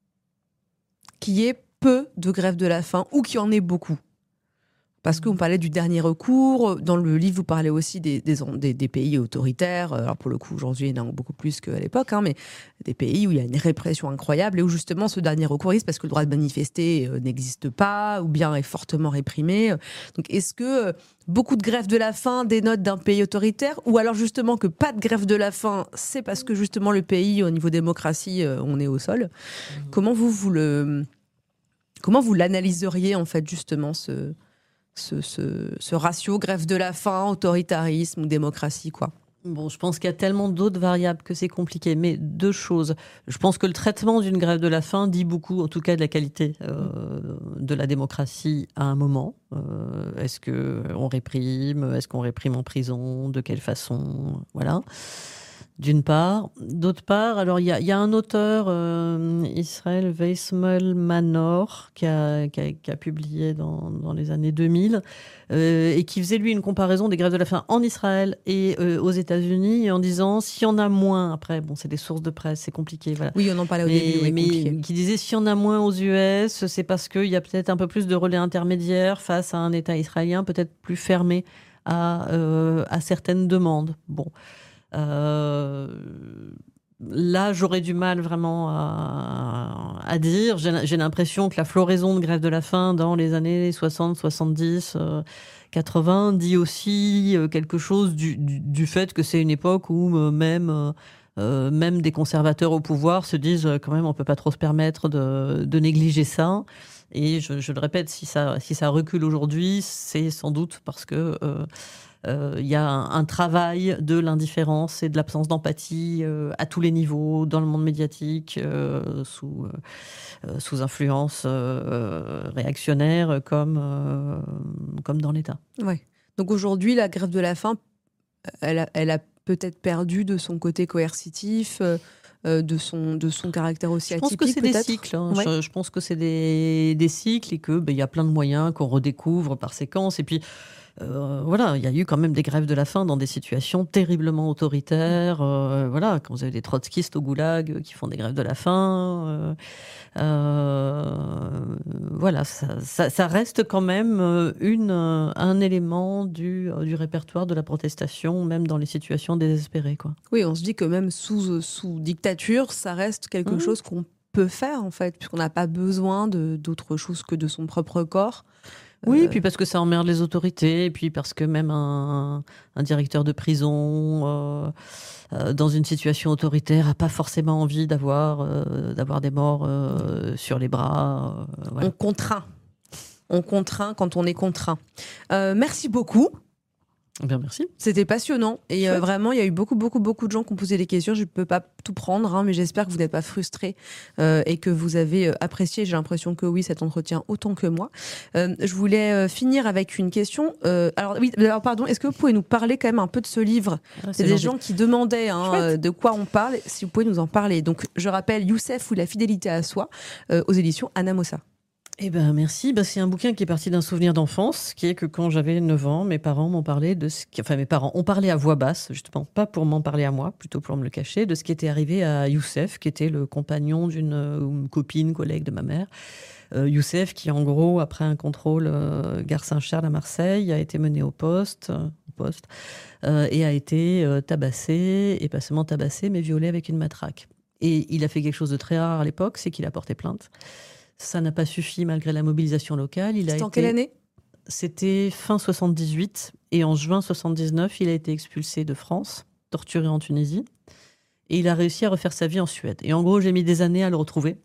qu'il y ait peu de grèves de la faim ou qu'il y en ait beaucoup ? Parce qu'on parlait du dernier recours. Dans le livre, vous parlez aussi des pays autoritaires. Alors pour le coup, aujourd'hui, il y en a beaucoup plus qu'à l'époque, hein, mais des pays où il y a une répression incroyable et où justement ce dernier recours existe parce que le droit de manifester n'existe pas ou bien est fortement réprimé. Donc est-ce que beaucoup de grèves de la faim dénotent d'un pays autoritaire, ou alors justement que pas de grève de la faim, c'est parce que justement le pays, au niveau démocratie, on est au sol. Comment vous l'analyseriez en fait justement ce ratio grève de la faim, autoritarisme ou démocratie, quoi? Bon, je pense qu'il y a tellement d'autres variables que c'est compliqué. Mais deux choses. Je pense que le traitement d'une grève de la faim dit beaucoup, en tout cas, de la qualité de la démocratie à un moment. Est-ce qu'on réprime ? Est-ce qu'on réprime en prison ? De quelle façon ? Voilà. D'une part. D'autre part, alors il y a un auteur, Israël Weissmuller-Manor, qui a publié dans les années 2000 et qui faisait lui une comparaison des grèves de la faim en Israël et aux États-Unis, en disant s'il y en a moins, après bon c'est des sources de presse, c'est compliqué, voilà. Oui, on en parlait au début, mais qui disait s'il y en a moins aux US, c'est parce qu'il y a peut-être un peu plus de relais intermédiaires face à un État israélien peut-être plus fermé à certaines demandes. Bon. Là, j'aurais du mal vraiment à dire. J'ai l'impression que la floraison de grève de la faim dans les années 60, 70, 80 dit aussi quelque chose du fait que c'est une époque où même des conservateurs au pouvoir se disent quand même on peut pas trop se permettre de négliger ça. Et je le répète, si ça recule aujourd'hui, c'est sans doute parce que il y a un travail de l'indifférence et de l'absence d'empathie à tous les niveaux, dans le monde médiatique, sous influence réactionnaire, comme dans l'État. Ouais. Donc aujourd'hui, la grève de la faim, elle a peut-être perdu de son côté coercitif, de son caractère aussi atypique. Je pense que c'est des cycles. Hein. Ouais. Je pense que c'est des cycles et que y a plein de moyens qu'on redécouvre par séquence. Et puis voilà, il y a eu quand même des grèves de la faim dans des situations terriblement autoritaires. Voilà, quand vous avez des trotskistes au goulag qui font des grèves de la faim, voilà, ça reste quand même un élément du répertoire de la protestation, même dans les situations désespérées, quoi. Oui, on se dit que même sous dictature, ça reste quelque chose qu'on peut faire en fait, puisqu'on n'a pas besoin d'autre chose que de son propre corps. Oui, puis parce que ça emmerde les autorités, et puis parce que même un directeur de prison dans une situation autoritaire n'a pas forcément envie d'avoir des morts sur les bras. Voilà. On contraint quand on est contraint. Merci beaucoup. Bien, merci. C'était passionnant et vraiment il y a eu beaucoup de gens qui ont posé des questions. Je ne peux pas tout prendre, mais j'espère que vous n'êtes pas frustrés et que vous avez apprécié. J'ai l'impression que oui, cet entretien autant que moi. Je voulais finir avec une question. Alors pardon, est-ce que vous pouvez nous parler quand même un peu de ce livre? C'est des gens qui demandaient de quoi on parle. Si vous pouvez nous en parler. Donc je rappelle Youssef ou la fidélité à soi aux éditions Anna Mossa. Eh ben merci. C'est un bouquin qui est parti d'un souvenir d'enfance, qui est que quand j'avais 9 ans, mes parents m'ont parlé mes parents ont parlé à voix basse, justement, pas pour m'en parler à moi, plutôt pour me le cacher, de ce qui était arrivé à Youssef, qui était le compagnon d'une copine, collègue de ma mère. Youssef, qui en gros, après un contrôle gare Saint-Charles à Marseille, a été mené au poste et a été tabassé, et pas seulement tabassé, mais violé avec une matraque. Et il a fait quelque chose de très rare à l'époque, c'est qu'il a porté plainte. Ça n'a pas suffi malgré la mobilisation locale. C'était en quelle année ? C'était fin 78. Et en juin 79, il a été expulsé de France, torturé en Tunisie. Et il a réussi à refaire sa vie en Suède. Et en gros, j'ai mis des années à le retrouver.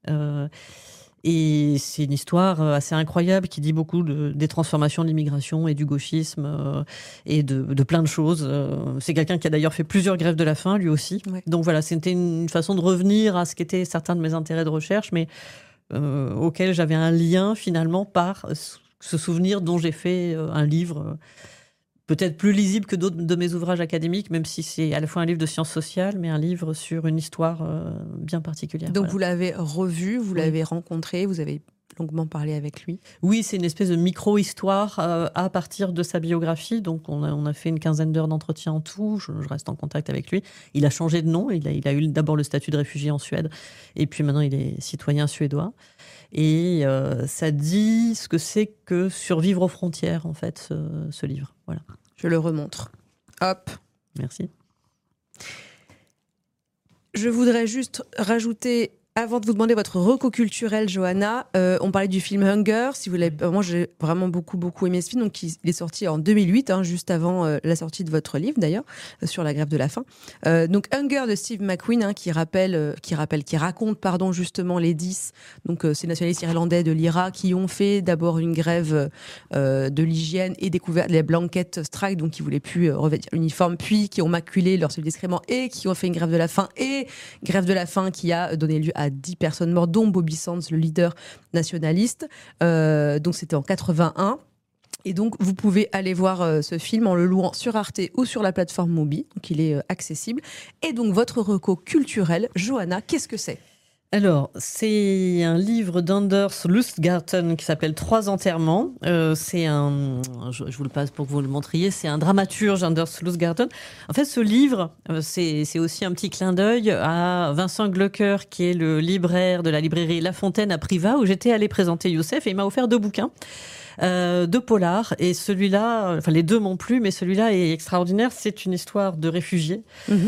Et c'est une histoire assez incroyable qui dit beaucoup des transformations de l'immigration et du gauchisme et de plein de choses. C'est quelqu'un qui a d'ailleurs fait plusieurs grèves de la faim, lui aussi. Ouais. Donc voilà, c'était une façon de revenir à ce qu'étaient certains de mes intérêts de recherche, mais auquel j'avais un lien finalement par ce souvenir dont j'ai fait un livre peut-être plus lisible que d'autres de mes ouvrages académiques, même si c'est à la fois un livre de sciences sociales, mais un livre sur une histoire bien particulière. Donc voilà. Vous l'avez revu, vous l'avez rencontré, vous avez longuement parlé avec lui. Oui, c'est une espèce de micro-histoire à partir de sa biographie. Donc on a fait une quinzaine d'heures d'entretien en tout. Je reste en contact avec lui. Il a changé de nom. Il a eu d'abord le statut de réfugié en Suède. Et puis maintenant, il est citoyen suédois. Et ça dit ce que c'est que survivre aux frontières, en fait, ce livre. Voilà. Je le remontre. Hop. Merci. Je voudrais juste rajouter... Avant de vous demander votre reco culturel, Johanna, on parlait du film Hunger. Si vous l'avez, moi, j'ai vraiment beaucoup aimé ce film. Donc, il est sorti en 2008, juste avant la sortie de votre livre, d'ailleurs, sur la grève de la faim. Donc, Hunger de Steve McQueen, qui raconte, justement les 10. Donc, ces nationalistes irlandais de l'IRA qui ont fait d'abord une grève de l'hygiène et découvert les blanket strike, donc qui voulaient plus revêtir l'uniforme, puis qui ont maculé leur cellule d'excréments et qui ont fait une grève de la faim qui a donné lieu à 10 personnes mortes, dont Bobby Sands, le leader nationaliste. Donc c'était en 81. Et donc vous pouvez aller voir ce film en le louant sur Arte ou sur la plateforme Mubi. Donc il est accessible. Et donc votre reco culturel, Johanna, qu'est-ce que c'est ? Alors, c'est un livre d'Anders Lustgarten qui s'appelle 3 enterrements. Je vous le passe pour que vous le montriez, c'est un dramaturge, Anders Lustgarten. En fait, ce livre, c'est aussi un petit clin d'œil à Vincent Gloecker, qui est le libraire de la librairie La Fontaine à Privas, où j'étais allée présenter Youssef, et il m'a offert 2 bouquins. De polar, et celui-là, enfin les deux m'ont plu, mais celui-là est extraordinaire. C'est une histoire de réfugiés,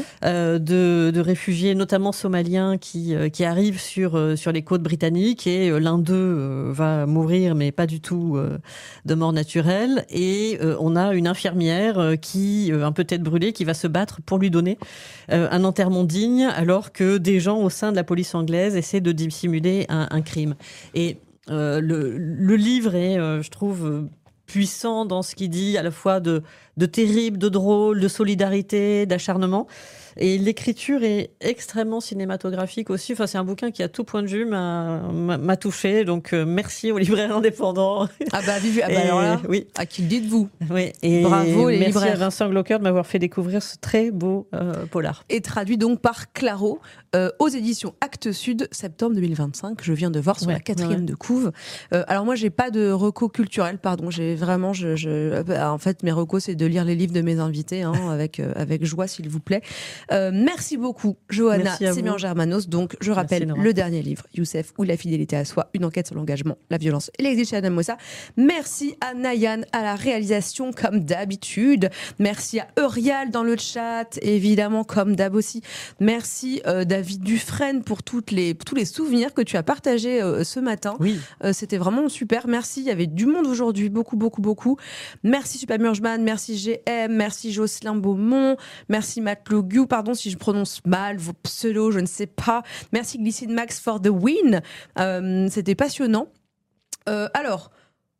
de réfugiés notamment somaliens qui arrivent sur les côtes britanniques, et l'un d'eux va mourir, mais pas du tout de mort naturelle, et on a une infirmière qui, un peu tête brûlée, qui va se battre pour lui donner un enterrement digne, alors que des gens au sein de la police anglaise essaient de dissimuler un crime. Et le livre est, je trouve, puissant dans ce qu'il dit, à la fois de terrible, de drôle, de solidarité, d'acharnement. Et l'écriture est extrêmement cinématographique aussi. Enfin, c'est un bouquin qui, à tout point de vue, m'a touchée. Donc, merci aux libraires indépendants. Alors là, oui. À qui le dites-vous ? Oui. Et bravo les merci libraires. À Vincent Gloecker de m'avoir fait découvrir ce très beau polar. Et traduit donc par Claro aux éditions Actes Sud, septembre 2025. Je viens de voir sur la 4e de couve. Alors moi, j'ai pas de reco culturel, pardon. J'ai vraiment, en fait, mes recos, c'est de lire les livres de mes invités, avec joie, s'il vous plaît. Merci beaucoup, Johanna Sémian Germanos. Donc, je rappelle le dernier livre, Youssef ou la fidélité à soi, une enquête sur l'engagement, la violence et l'exil chez Anna Mossa. Merci à Nayan à la réalisation, comme d'habitude. Merci à Eurial dans le chat, évidemment, comme d'hab aussi. Merci David Dufresne pour tous les souvenirs que tu as partagés ce matin. Oui. C'était vraiment super. Merci, il y avait du monde aujourd'hui, beaucoup. Merci Super Murgeman, merci GM, merci Jocelyn Beaumont, merci Matt Logu, pardon si je prononce mal vos pseudos, je ne sais pas. Merci Glycine Max for the win. C'était passionnant. Alors,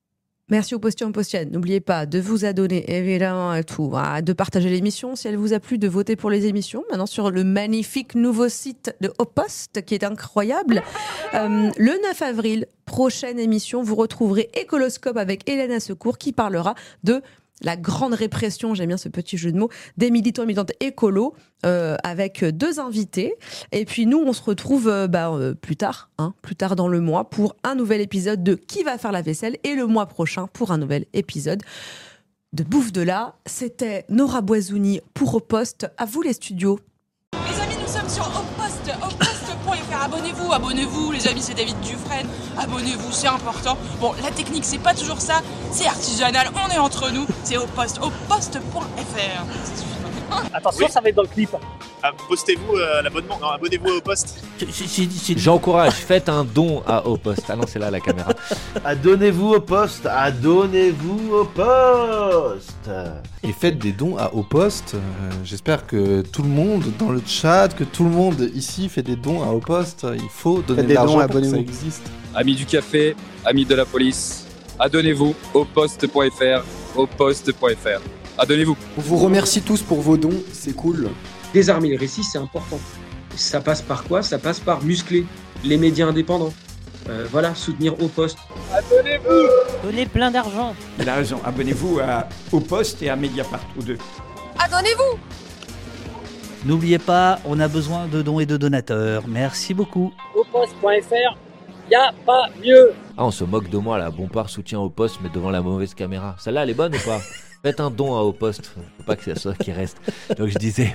Merci aux postiens et aux postiennes. N'oubliez pas de vous abonner, évidemment, et tout, de partager l'émission. Si elle vous a plu, de voter pour les émissions. Maintenant, sur le magnifique nouveau site de Au Poste, qui est incroyable. Le 9 avril, prochaine émission, vous retrouverez Écoloscope avec Hélène Assecourt, qui parlera de la grande répression, j'aime bien ce petit jeu de mots, des militants et militantes écolos, avec 2 invités. Et puis nous, on se retrouve plus tard dans le mois, pour un nouvel épisode de Qui va faire la vaisselle, et le mois prochain pour un nouvel épisode de Bouffe de là. C'était Nora Boisouni pour Au Poste. À vous les studios. Les amis, nous sommes sur auposte.fr. Abonnez-vous, les amis, c'est David Dufresne. Abonnez-vous, c'est important. Bon, la technique, c'est pas toujours ça, c'est artisanal, on est entre nous, c'est auposte.fr. Attention, oui. Ça va être dans le clip. Postez-vous l'abonnement, non, abonnez-vous au poste. J'encourage, faites un don à Au Poste. Ah non, c'est là la caméra. Adonnez-vous au poste, adonnez-vous au poste. Et faites des dons à Au Poste. J'espère que tout le monde dans le chat, que tout le monde ici fait des dons à Au Poste. Il faut donner de l'argent pour que ça existe. Amis du café, amis de la police, adonnez-vous au poste.fr, au poste.fr. Adonnez-vous. On vous remercie tous pour vos dons, c'est cool. Désarmer les récits, c'est important. Ça passe par quoi ? Ça passe par muscler les médias indépendants. Voilà, soutenir Au Poste. Abonnez-vous. Donnez plein d'argent. Il a raison, abonnez-vous Au Poste et à Mediapart, ou deux. Abonnez-vous. N'oubliez pas, on a besoin de dons et de donateurs. Merci beaucoup. Auposte.fr, y a pas mieux. Ah, on se moque de moi là. Bompard soutient Au Poste, mais devant la mauvaise caméra. Celle-là, elle est bonne ou pas ? Faites un don à Au Poste. Faut pas que c'est ça qui reste. Donc je disais,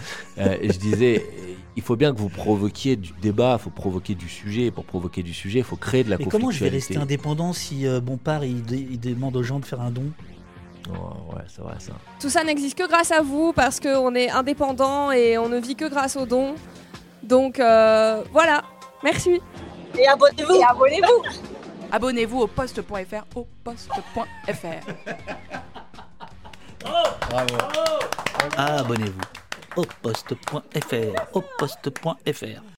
il faut bien que vous provoquiez du débat, il faut provoquer du sujet. Pour provoquer du sujet, il faut créer de la conflictualité. Mais comment je vais rester indépendant si Bompard il demande aux gens de faire un don ? Oh, ouais, c'est vrai ça. Tout ça n'existe que grâce à vous, parce qu'on est indépendant et on ne vit que grâce aux dons. Donc voilà, merci. Et abonnez-vous. Abonnez-vous au poste.fr, au poste.fr. Bravo. Abonnez-vous au poste.fr, au poste.fr.